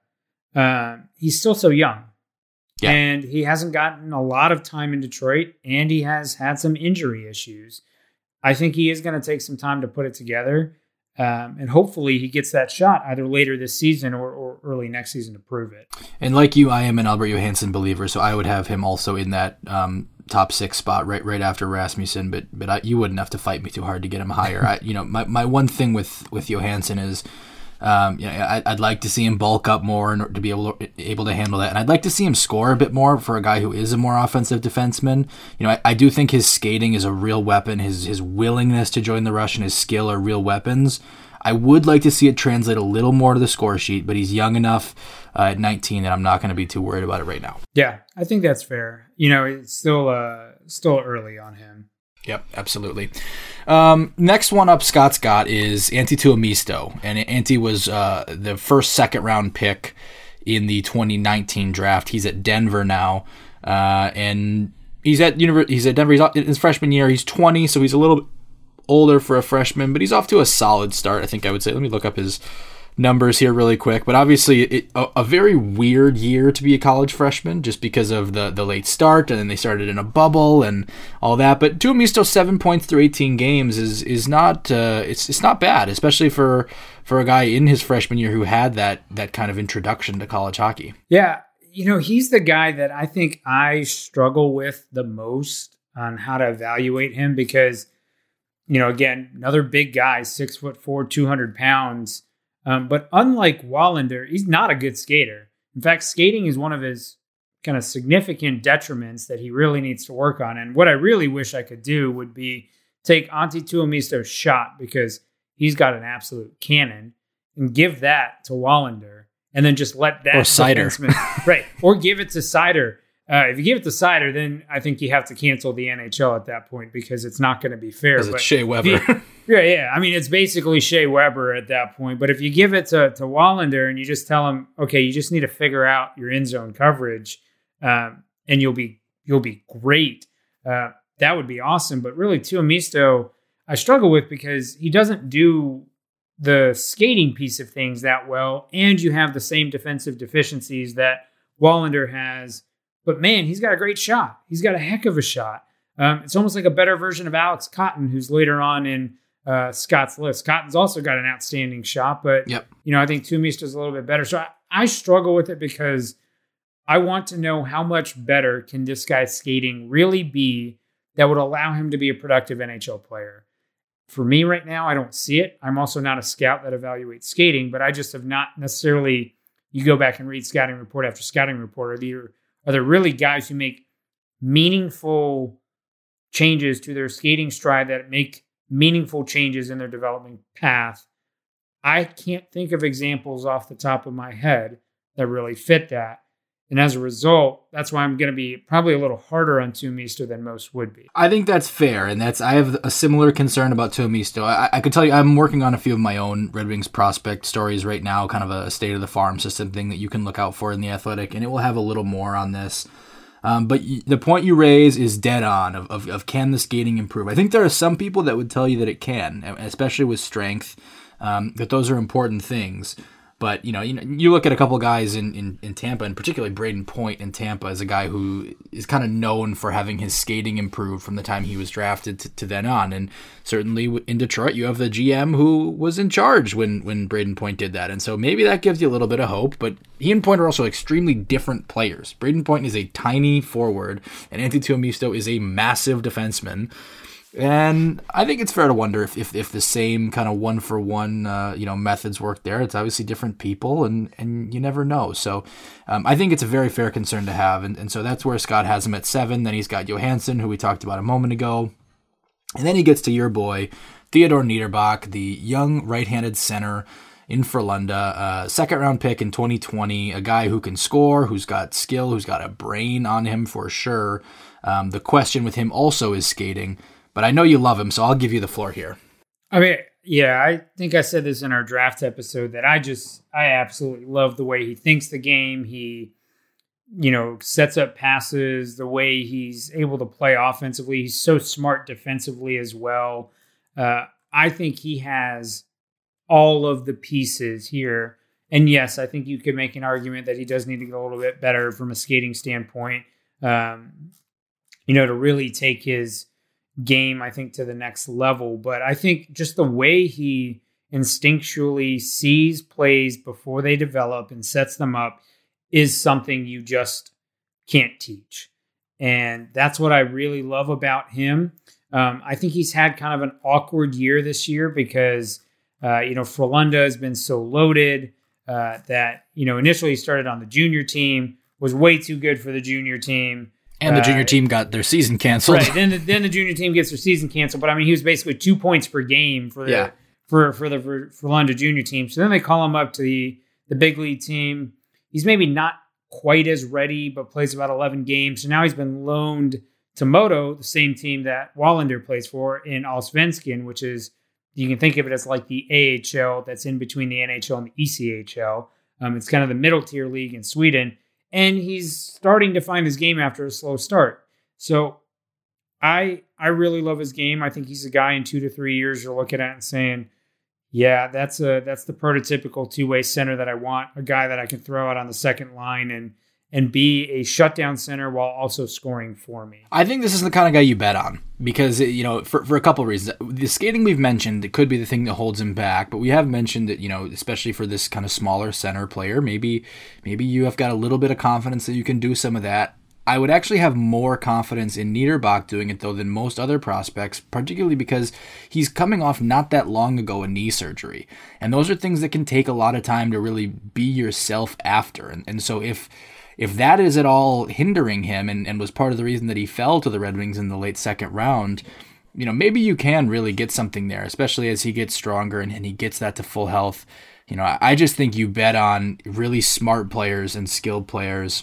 so young. Yeah. And he hasn't gotten a lot of time in Detroit, and he has had some injury issues. I think he is going to take some time to put it together. And hopefully he gets that shot either later this season or early next season to prove it. And like you, I am an Albert Johansson believer, so I would have him also in that top 6 spot right after Rasmussen. But you wouldn't have to fight me too hard to get him higher. My one thing with Johansson is, I'd like to see him bulk up more and to be able to handle that, and I'd like to see him score a bit more for a guy who is a more offensive defenseman. I do think his skating is a real weapon. His willingness to join the rush and his skill are real weapons. I would like to see it translate a little more to the score sheet, but he's young enough at 19 that I'm not going to be too worried about it right now. Yeah, I think that's fair. It's still early on him. Yep, absolutely. Next one up Scott's got is Antti Tuomisto. And Antti was the first 2nd round pick in the 2019 draft. He's at Denver now. And he's at Denver. He's in his freshman year. He's 20, so he's a little bit older for a freshman, but he's off to a solid start, I think I would say. Let me look up his numbers here really quick. But obviously a very weird year to be a college freshman just because of the late start, and then they started in a bubble and all that. But Tuomisto, 7 points through 18 games is not it's not bad, especially for a guy in his freshman year who had that kind of introduction to college hockey. Yeah, he's the guy that I think I struggle with the most on how to evaluate him because, again, another big guy, 6'4", 200 pounds. But unlike Wallinder, he's not a good skater. In fact, skating is one of his kind of significant detriments that he really needs to work on. And what I really wish I could do would be take Antti Tuomisto's shot, because he's got an absolute cannon, and give that to Wallinder, and then just let that Seider. Right, or give it to Seider. If you give it to Seider, then I think you have to cancel the NHL at that point because it's not going to be fair. It's Shea Weber. Yeah. I mean, it's basically Shea Weber at that point. But if you give it to Wallinder and you just tell him, okay, you just need to figure out your end zone coverage, and you'll be great. That would be awesome. But really, Tuomisto, I struggle with because he doesn't do the skating piece of things that well, and you have the same defensive deficiencies that Wallinder has But man, he's got a great shot. He's got a heck of a shot. It's almost like a better version of Alex Cotton, who's later on in Scott's list. Cotton's also got an outstanding shot, but I think Tuomisto's a little bit better. So I struggle with it because I want to know how much better can this guy's skating really be that would allow him to be a productive NHL player. For me right now, I don't see it. I'm also not a scout that evaluates skating, but I just have not necessarily, you go back and read scouting report after scouting report, are there really guys who make meaningful changes to their skating stride that make meaningful changes in their development path? I can't think of examples off the top of my head that really fit that. And as a result, that's why I'm going to be probably a little harder on Tuomisto than most would be. I think that's fair, and I have a similar concern about Tuomisto. I could tell you I'm working on a few of my own Red Wings prospect stories right now, kind of a state of the farm system thing that you can look out for in The Athletic, and it will have a little more on this. But the point you raise is dead on of can the skating improve? I think there are some people that would tell you that it can, especially with strength, that those are important things. But, you look at a couple guys in Tampa, and particularly Braden Point in Tampa is a guy who is kind of known for having his skating improve from the time he was drafted to then on. And certainly in Detroit, you have the GM who was in charge when Braden Point did that. And so maybe that gives you a little bit of hope. But he and Point are also extremely different players. Braden Point is a tiny forward, and Antti Tuomisto is a massive defenseman. And I think it's fair to wonder if the same kind of one-for-one methods work there. It's obviously different people, and you never know. So I think it's a very fair concern to have. And so that's where Scott has him at 7. Then he's got Johansson, who we talked about a moment ago. And then he gets to your boy, Theodor Niederbach, the young right-handed center in Frölunda, second-round pick in 2020, a guy who can score, who's got skill, who's got a brain on him for sure. The question with him also is skating. But I know you love him, so I'll give you the floor here. I mean, yeah, I think I said this in our draft episode that I absolutely love the way he thinks the game. He, sets up passes, the way he's able to play offensively. He's so smart defensively as well. I think he has all of the pieces here. And yes, I think you could make an argument that he does need to get a little bit better from a skating standpoint, to really take his game, I think, to the next level. But I think just the way he instinctually sees plays before they develop and sets them up is something you just can't teach. And that's what I really love about him. I think he's had kind of an awkward year this year because, Frölunda has been so loaded that, initially he started on the junior team, was way too good for the junior team. And the junior team got their season canceled. Right. Then the junior team gets their season canceled. But I mean, he was basically 2 points per game for the Frölunda junior team. So then they call him up to the big league team. He's maybe not quite as ready, but plays about 11 games. So now he's been loaned to Modo, the same team that Wallander plays for in Allsvenskan, which is, you can think of it as like the AHL that's in between the NHL and the ECHL. It's kind of the middle tier league in Sweden. And he's starting to find his game after a slow start. So I really love his game. I think he's a guy in 2 to 3 years you're looking at and saying, yeah, that's the prototypical two-way center that I want, a guy that I can throw out on the second line and be a shutdown center while also scoring for me. I think this is the kind of guy you bet on because, for a couple of reasons. The skating we've mentioned, it could be the thing that holds him back, but we have mentioned that, especially for this kind of smaller center player, maybe you have got a little bit of confidence that you can do some of that. I would actually have more confidence in Niederbach doing it, though, than most other prospects, particularly because he's coming off not that long ago a knee surgery. And those are things that can take a lot of time to really be yourself after. And so if that is at all hindering him and was part of the reason that he fell to the Red Wings in the late second round, maybe you can really get something there, especially as he gets stronger and he gets that to full health. I just think you bet on really smart players and skilled players.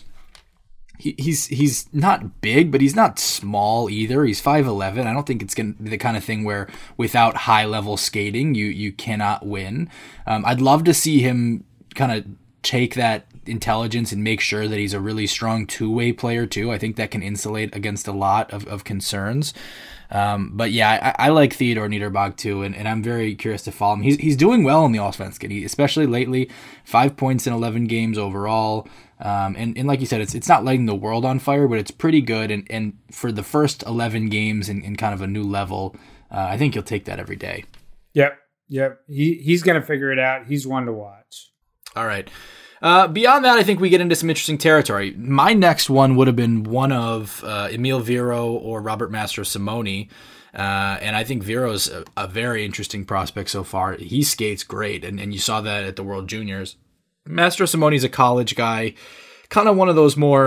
He's not big, but he's not small either. He's 5'11". I don't think it's going to be the kind of thing where without high-level skating, you cannot win. I'd love to see him kind of take that intelligence and make sure that he's a really strong two-way player too. I think that can insulate against a lot of concerns. But yeah, I like Theodor Niederbach too, and I'm very curious to follow him. He's doing well in the Allsvenskan, especially lately. 5 points in 11 games overall. And like you said, it's not lighting the world on fire, but it's pretty good. And for the first 11 games in kind of a new level, I think you'll take that every day. Yep. He's going to figure it out. He's one to watch. All right. Beyond that, I think we get into some interesting territory. My next one would have been one of Emil Viro or Robert Mastrosimone. And I think Viro's a very interesting prospect so far. He skates great, and you saw that at the World Juniors. Mastrosimone's a college guy, kind of one of those more,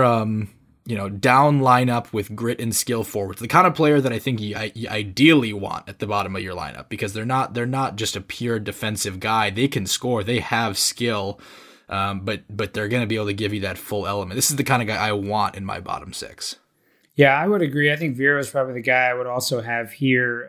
down lineup with grit and skill forwards. The kind of player that I think you ideally want at the bottom of your lineup, because they're not just a pure defensive guy. They can score. They have skill. But they're going to be able to give you that full element. This is the kind of guy I want in my bottom six. Yeah, I would agree. I think Vero is probably the guy I would also have here.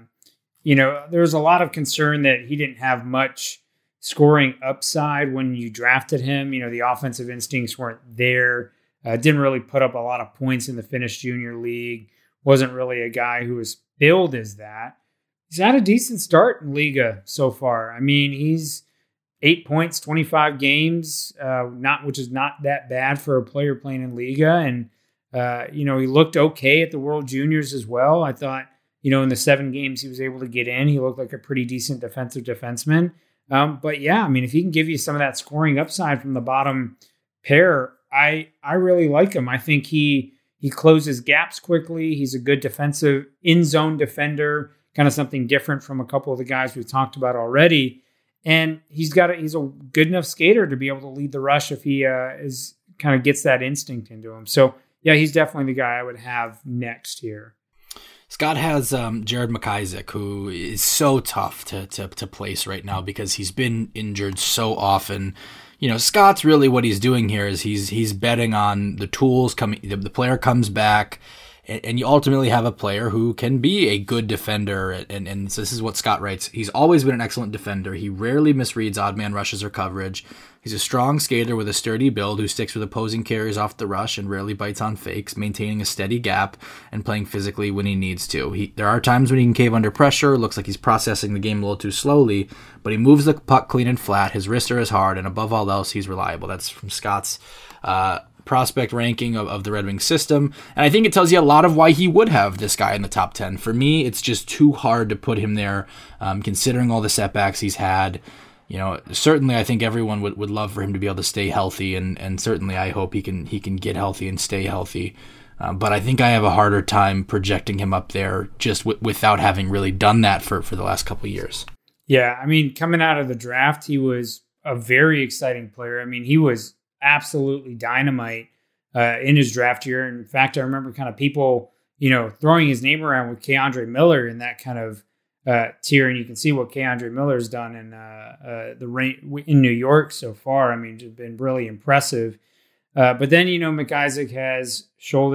There was a lot of concern that he didn't have much scoring upside when you drafted him. The offensive instincts weren't there. Didn't really put up a lot of points in the Finnish Junior League. Wasn't really a guy who was billed as that. He's had a decent start in Liga so far. I mean, he's 8 points, 25 games, which is not that bad for a player playing in Liga. And, he looked okay at the World Juniors as well. I thought, in the 7 games he was able to get in, he looked like a pretty decent defensive defenseman. But yeah, I mean, if he can give you some of that scoring upside from the bottom pair, I really like him. I think he closes gaps quickly. He's a good defensive in-zone defender, kind of something different from a couple of the guys we've talked about already. And he's a good enough skater to be able to lead the rush if he gets that instinct into him. So yeah, he's definitely the guy I would have next here. Scott has Jared McIsaac, who is so tough to place right now because he's been injured so often. Scott's really what he's doing here is he's betting on the tools coming. The player comes back, and you ultimately have a player who can be a good defender. And so this is what Scott writes. He's always been an excellent defender. He rarely misreads odd man rushes or coverage. He's a strong skater with a sturdy build who sticks with opposing carriers off the rush and rarely bites on fakes, maintaining a steady gap and playing physically when he needs to. There are times when he can cave under pressure. Looks like he's processing the game a little too slowly, but he moves the puck clean and flat. His wrists are his hard, and above all else, he's reliable. That's from Scott's prospect ranking of the Red Wings system. And I think it tells you a lot of why he would have this guy in the top 10. For me, it's just too hard to put him there, considering all the setbacks he's had. Certainly I think everyone would love for him to be able to stay healthy, and certainly I hope he can get healthy and stay healthy. But I think I have a harder time projecting him up there just without having really done that for the last couple of years. Yeah, I mean, coming out of the draft, he was a very exciting player. I mean, he was absolutely dynamite in his draft year. In fact, I remember kind of people, throwing his name around with K'Andre Miller in that kind of tier, and you can see what K'Andre Miller's done in New York so far. I mean, it's been really impressive. But then McIsaac has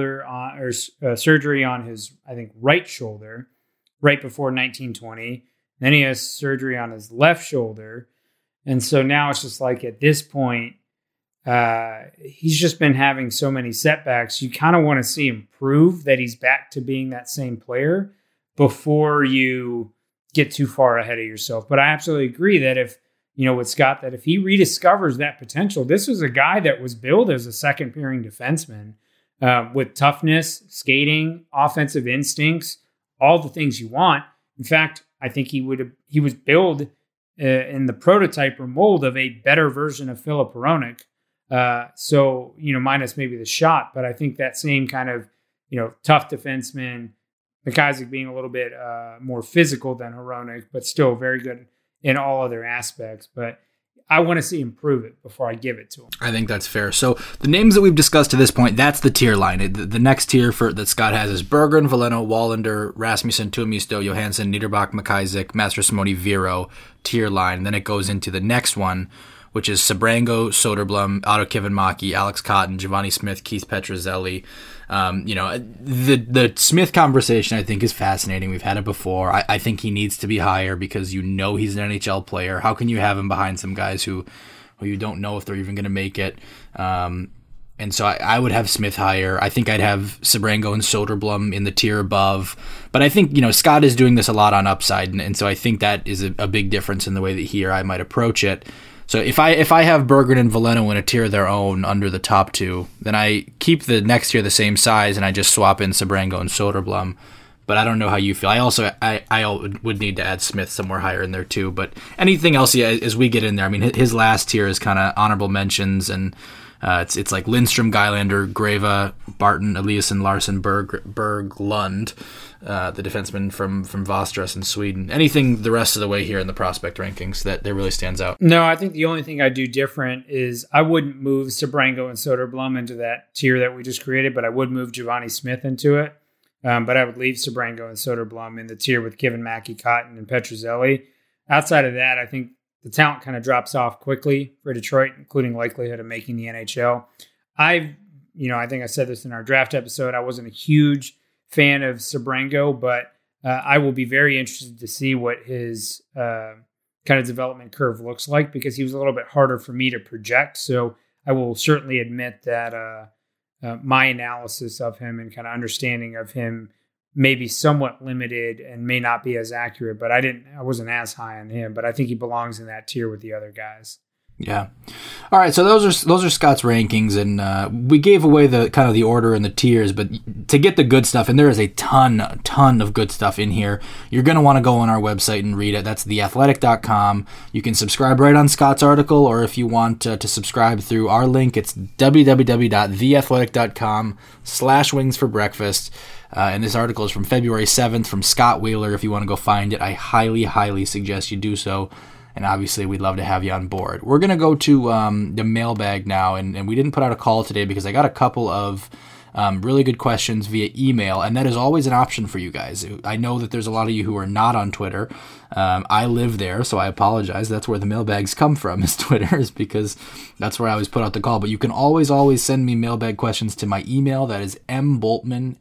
surgery on his, I think, right shoulder right before 1920. Then he has surgery on his left shoulder, and so now it's just like at this point, he's just been having so many setbacks. You kind of want to see him prove that he's back to being that same player before you get too far ahead of yourself. But I absolutely agree that with Scott, that if he rediscovers that potential, this was a guy that was billed as a second pairing defenseman with toughness, skating, offensive instincts, all the things you want. In fact, I think he was billed in the prototype or mold of a better version of Filip Hronek. Minus maybe the shot, but I think that same kind of, tough defenseman, McIsaac being a little bit more physical than Hronek, but still very good in all other aspects. But I want to see him prove it before I give it to him. I think that's fair. So the names that we've discussed to this point, that's the tier line. The next tier that Scott has is Berggren, Veleno, Wallander, Rasmussen, Tuomisto, Johansson, Niederbach, McIsaac, Mastrosimone, Viro tier line. And then it goes into the next one, which is Sebrango, Soderblom, Otto Kivenmaki, Alex Cotton, Giovanni Smith, Keith Petruzzelli. The Smith conversation I think is fascinating. We've had it before. I think he needs to be higher because he's an NHL player. How can you have him behind some guys who you don't know if they're even going to make it? And so I would have Smith higher. I think I'd have Sebrango and Soderblom in the tier above. But I think, Scott is doing this a lot on upside, and so I think that is a big difference in the way that he or I might approach it. So if I have Berggren and Veleno in a tier of their own under the top two, then I keep the next tier the same size and I just swap in Sebrango and Soderblom. But I don't know how you feel. I would need to add Smith somewhere higher in there too. But anything else, yeah, as we get in there, I mean, his last tier is kind of honorable mentions, and it's like Lindstrom, Geilander, Greva, Barton, Eliasson, Larson, Berglund, the defenseman from Vostras in Sweden. Anything the rest of the way here in the prospect rankings that really stands out? No, I think the only thing I do different is I wouldn't move Sebrango and Soderblom into that tier that we just created, but I would move Giovanni Smith into it. But I would leave Sebrango and Soderblom in the tier with Kevin Mackey, Cotton, and Petruzzelli. Outside of that, I think the talent kind of drops off quickly for Detroit, including likelihood of making the NHL. I think I said this in our draft episode. I wasn't a huge fan of Sebrango, but I will be very interested to see what his kind of development curve looks like, because he was a little bit harder for me to project. So I will certainly admit that my analysis of him and kind of understanding of him may be somewhat limited and may not be as accurate, but I wasn't as high on him, but I think he belongs in that tier with the other guys. Yeah. All right. So those are Scott's rankings, and we gave away the kind of the order and the tiers, but to get the good stuff, and there is a ton of good stuff in here, you're going to want to go on our website and read it. That's theathletic.com. You can subscribe right on Scott's article, or if you want to subscribe through our link, it's www.theathletic.com/wings for breakfast. And this article is from February 7th from Scott Wheeler. If you want to go find it, I highly suggest you do so. And obviously, we'd love to have you on board. We're going to go to the mailbag now, and we didn't put out a call today because I got a couple of really good questions via email, and that is always an option for you guys. I know that there's a lot of you who are not on Twitter. I live there, so I apologize. That's where the mailbags come from, is Twitter, is because that's where I always put out the call. But you can always send me mailbag questions to my email. That is mbultman,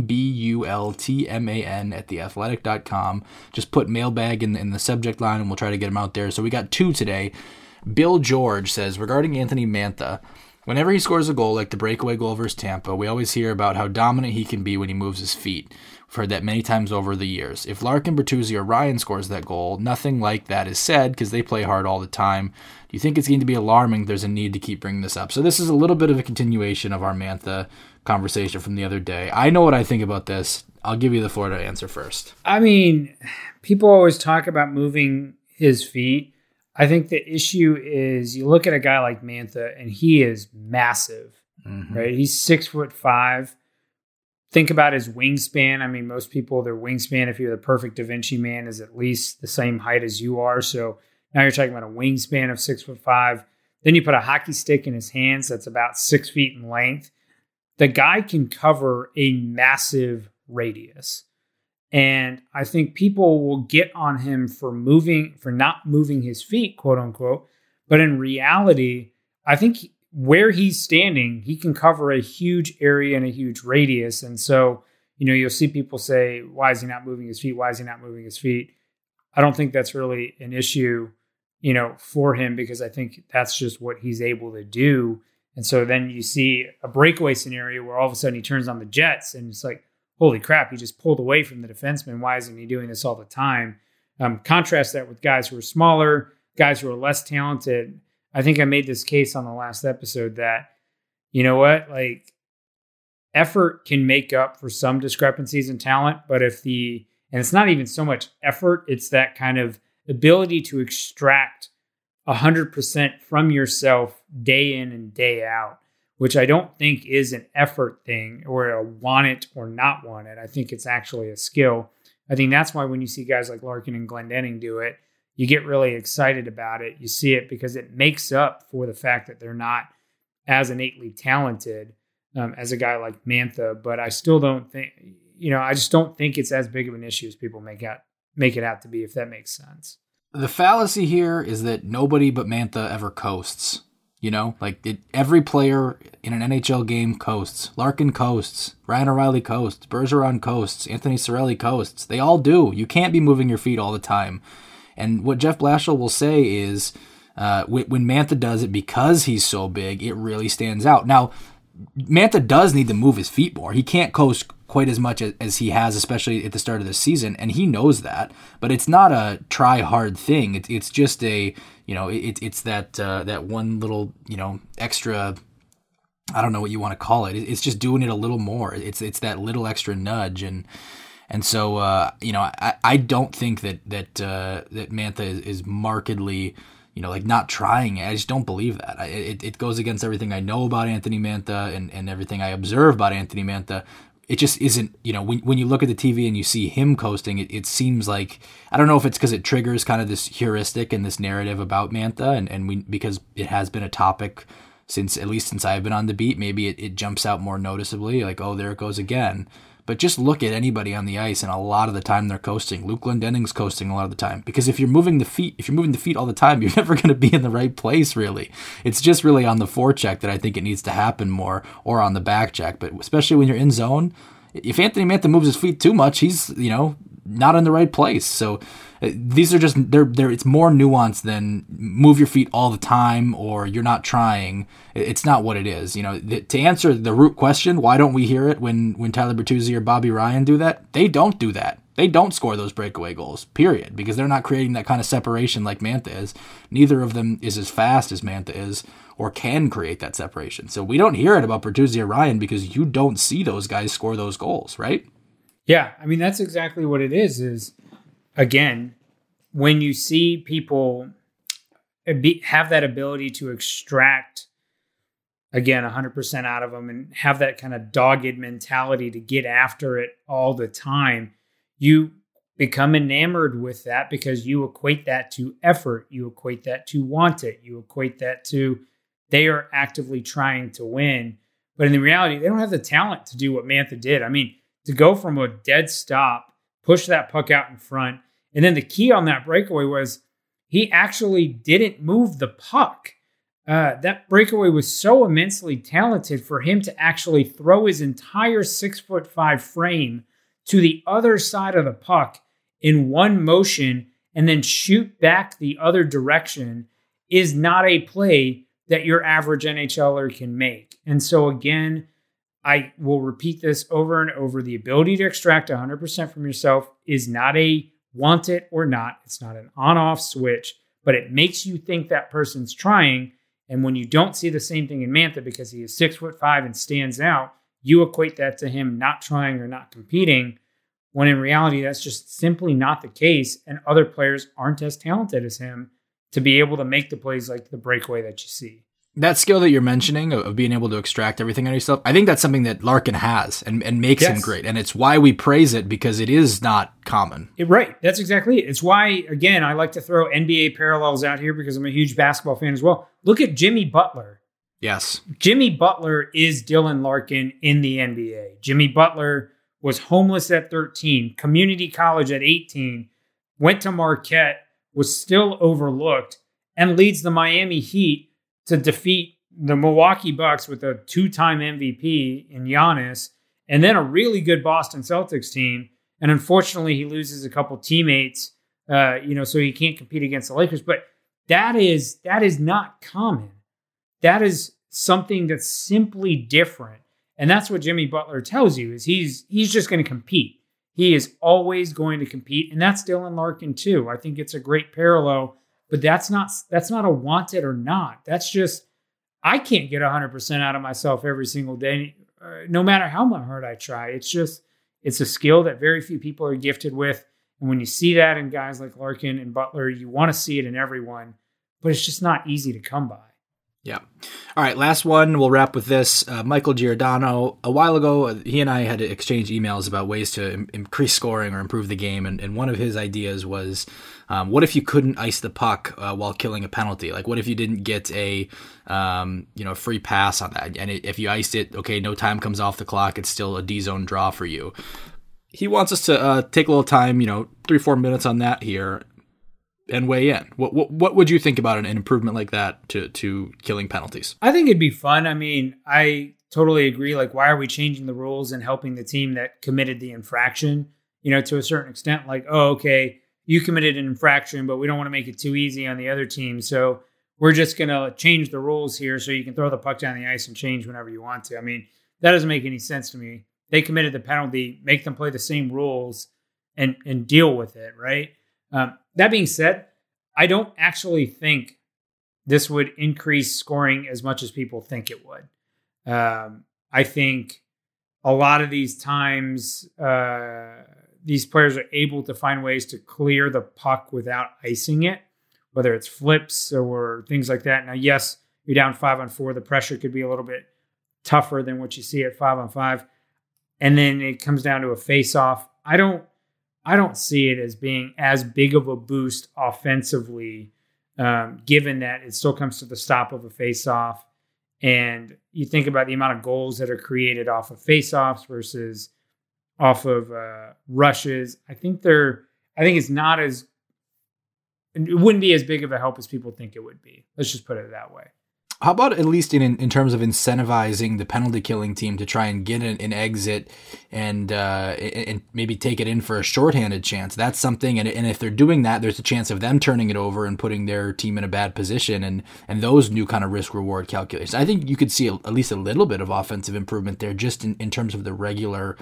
mbultman at theathletic.com. Just put mailbag in the subject line, and we'll try to get them out there. So we got two today. Bill George says, regarding Anthony Mantha, whenever he scores a goal like the breakaway goal versus Tampa, we always hear about how dominant he can be when he moves his feet. We've heard that many times over the years. If Larkin, Bertuzzi, or Ryan scores that goal, nothing like that is said because they play hard all the time. Do you think it's going to be alarming? There's a need to keep bringing this up. So this is a little bit of a continuation of our Mantha conversation from the other day. I know what I think about this. I'll give you the floor to answer first. I mean, people always talk about moving his feet. I think the issue is you look at a guy like Mantha, and he is massive, right? He's 6'5". Think about his wingspan. I mean, most people, their wingspan, if you're the perfect Da Vinci man, is at least the same height as you are. So now you're talking about a wingspan of 6'5". Then you put a hockey stick in his hands that's about 6 feet in length. The guy can cover a massive radius. And I think people will get on him for not moving his feet, quote unquote. But in reality, I think where he's standing, he can cover a huge area and a huge radius. And so, you'll see people say, why is he not moving his feet? Why is he not moving his feet? I don't think that's really an issue, for him, because I think that's just what he's able to do. And so then you see a breakaway scenario where all of a sudden he turns on the jets and it's like, holy crap, he just pulled away from the defenseman. Why isn't he doing this all the time? Contrast that with guys who are smaller, guys who are less talented. I think I made this case on the last episode that, like, effort can make up for some discrepancies in talent, but and it's not even so much effort, it's that kind of ability to extract 100% from yourself day in and day out, which I don't think is an effort thing or a want it or not want it. I think it's actually a skill. I think that's why when you see guys like Larkin and Glendening do it, you get really excited about it. You see it because it makes up for the fact that they're not as innately talented as a guy like Mantha. But I still don't think, I just don't think it's as big of an issue as people make it out to be, if that makes sense. The fallacy here is that nobody but Mantha ever coasts. Every player in an NHL game coasts. Larkin coasts. Ryan O'Reilly coasts. Bergeron coasts. Anthony Cirelli coasts. They all do. You can't be moving your feet all the time. And what Jeff Blashill will say is when Mantha does it because he's so big, it really stands out. Now, Mantha does need to move his feet more. He can't coast quite as much as he has, especially at the start of the season, and he knows that. But it's not a try-hard thing. It's just it's that one little, extra, I don't know what you want to call it. It's just doing it a little more. It's that little extra nudge. And so, I don't think that Mantha is markedly, like not trying. I just don't believe that. It goes against everything I know about Anthony Mantha and everything I observe about Anthony Mantha. It just isn't, when you look at the TV and you see him coasting, it seems like, I don't know if it's because it triggers kind of this heuristic and this narrative about Mantha, because it has been a topic since I've been on the beat. Maybe it jumps out more noticeably, like, oh, there it goes again. But just look at anybody on the ice, and a lot of the time they're coasting. Luke Glendenning's coasting a lot of the time, because if you're moving the feet all the time, you're never going to be in the right place, really. It's just really on the forecheck that I think it needs to happen more, or on the back check. But especially when you're in zone, if Anthony Mantha moves his feet too much, he's not in the right place. So these are just it's more nuanced than move your feet all the time or you're not trying. It's not what it is. To answer the root question, why don't we hear it when Tyler Bertuzzi or Bobby Ryan do that? They don't do that. They don't score those breakaway goals, period, because they're not creating that kind of separation like Mantha is. Neither of them is as fast as Mantha is or can create that separation. So we don't hear it about Bertuzzi or Ryan because you don't see those guys score those goals, right? Yeah, I mean, that's exactly what it is, again, when you see people have that ability to extract, again, 100% out of them and have that kind of dogged mentality to get after it all the time, you become enamored with that because you equate that to effort. You equate that to want it. You equate that to they are actively trying to win. But in the reality, they don't have the talent to do what Mantha did. I mean, to go from a dead stop, push that puck out in front, and then the key on that breakaway was he actually didn't move the puck. That breakaway was so immensely talented for him to actually throw his entire 6'5" frame to the other side of the puck in one motion and then shoot back the other direction is not a play that your average NHLer can make. And so again, I will repeat this over and over. The ability to extract 100% from yourself is not a want it or not. It's not an on-off switch, but it makes you think that person's trying. And when you don't see the same thing in Mantha because he is 6'5" and stands out, you equate that to him not trying or not competing, when in reality, that's just simply not the case. And other players aren't as talented as him to be able to make the plays like the breakaway that you see. That skill that you're mentioning of being able to extract everything out of yourself, I think that's something that Larkin has and makes him great. And it's why we praise it, because it is not common. Right. That's exactly it. It's why, again, I like to throw NBA parallels out here because I'm a huge basketball fan as well. Look at Jimmy Butler. Yes. Jimmy Butler is Dylan Larkin in the NBA. Jimmy Butler was homeless at 13, community college at 18, went to Marquette, was still overlooked, and leads the Miami Heat to defeat the Milwaukee Bucks with a 2-time MVP in Giannis, and then a really good Boston Celtics team. And unfortunately, he loses a couple teammates, so he can't compete against the Lakers. But that is not common. That is something that's simply different. And that's what Jimmy Butler tells you, is he's just going to compete. He is always going to compete. And that's Dylan Larkin too. I think it's a great parallel, but that's not a want it or not. That's just, I can't get 100% out of myself every single day, no matter how hard I try. It's a skill that very few people are gifted with. And when you see that in guys like Larkin and Butler, you want to see it in everyone, but it's just not easy to come by. Yeah. All right, last one. We'll wrap with this. Michael Giordano, a while ago, he and I had to exchange emails about ways to increase scoring or improve the game. And one of his ideas was, what if you couldn't ice the puck while killing a penalty? Like, what if you didn't get a free pass on that? And if you iced it, okay, no time comes off the clock, it's still a D-zone draw for you. He wants us to take a little time, 3-4 minutes on that here, and weigh in. What would you think about an improvement like that to killing penalties? I think it'd be fun. I mean, I totally agree. Like, why are we changing the rules and helping the team that committed the infraction, to a certain extent? Like, oh, okay, you committed an infraction, but we don't want to make it too easy on the other team. So we're just going to change the rules here so you can throw the puck down the ice and change whenever you want to. I mean, that doesn't make any sense to me. They committed the penalty, make them play the same rules and deal with it, right? That being said, I don't actually think this would increase scoring as much as people think it would. I think a lot of these times, these players are able to find ways to clear the puck without icing it, whether it's flips or things like that. Now, yes, you're down 5-on-4. The pressure could be a little bit tougher than what you see at 5-on-5. And then it comes down to a face-off. I don't see it as being as big of a boost offensively, given that it still comes to the stop of a face-off. And you think about the amount of goals that are created off of face-offs versus off of rushes. I think it's not as, it wouldn't be as big of a help as people think it would be. Let's just put it that way. How about at least in terms of incentivizing the penalty killing team to try and get an exit and maybe take it in for a shorthanded chance? That's something. And if they're doing that, there's a chance of them turning it over and putting their team in a bad position and those new kind of risk reward calculations. I think you could see at least a little bit of offensive improvement there just in terms of the regular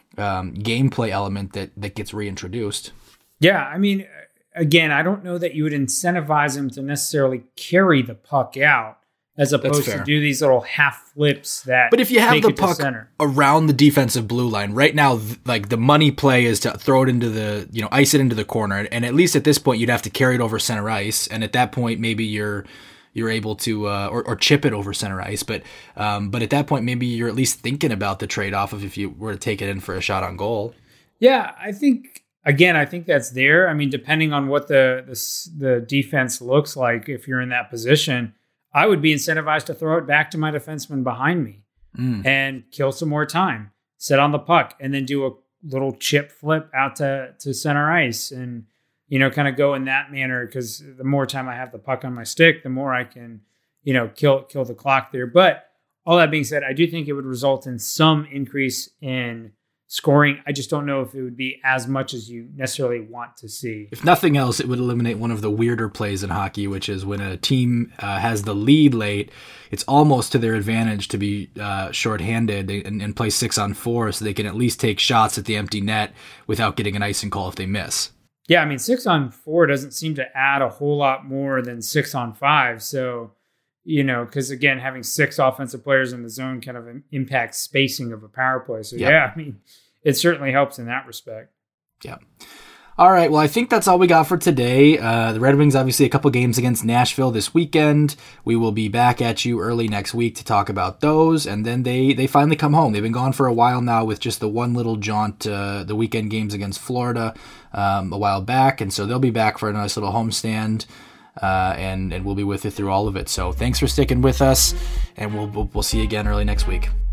gameplay element that gets reintroduced. Yeah. I mean, again, I don't know that you would incentivize them to necessarily carry the puck out, as opposed to do these little half flips that. But if you have the puck around the defensive blue line right now, like the money play is to throw it into the, ice it into the corner, and at least at this point you'd have to carry it over center ice, and at that point maybe you're able to or chip it over center ice, but at that point maybe you're at least thinking about the trade off of if you were to take it in for a shot on goal. Yeah, I think that's there. I mean, depending on what the defense looks like, if you're in that position, I would be incentivized to throw it back to my defenseman behind me and kill some more time, sit on the puck, and then do a little chip flip out to center ice and, kind of go in that manner. Because the more time I have the puck on my stick, the more I can, kill the clock there. But all that being said, I do think it would result in some increase in scoring. I just don't know if it would be as much as you necessarily want to see. If nothing else, it would eliminate one of the weirder plays in hockey, which is when a team has the lead late, it's almost to their advantage to be shorthanded and play 6-on-4 so they can at least take shots at the empty net without getting an icing call if they miss. Yeah, I mean, 6-on-4 doesn't seem to add a whole lot more than 6-on-5. So, because again, having 6 offensive players in the zone kind of impacts spacing of a power play. So, yeah, I mean, it certainly helps in that respect. Yeah. All right. Well, I think that's all we got for today. The Red Wings, obviously, a couple games against Nashville this weekend. We will be back at you early next week to talk about those. And then they finally come home. They've been gone for a while now with just the one little jaunt, the weekend games against Florida a while back. And so they'll be back for a nice little homestand. And we'll be with you through all of it. So thanks for sticking with us, and we'll see you again early next week.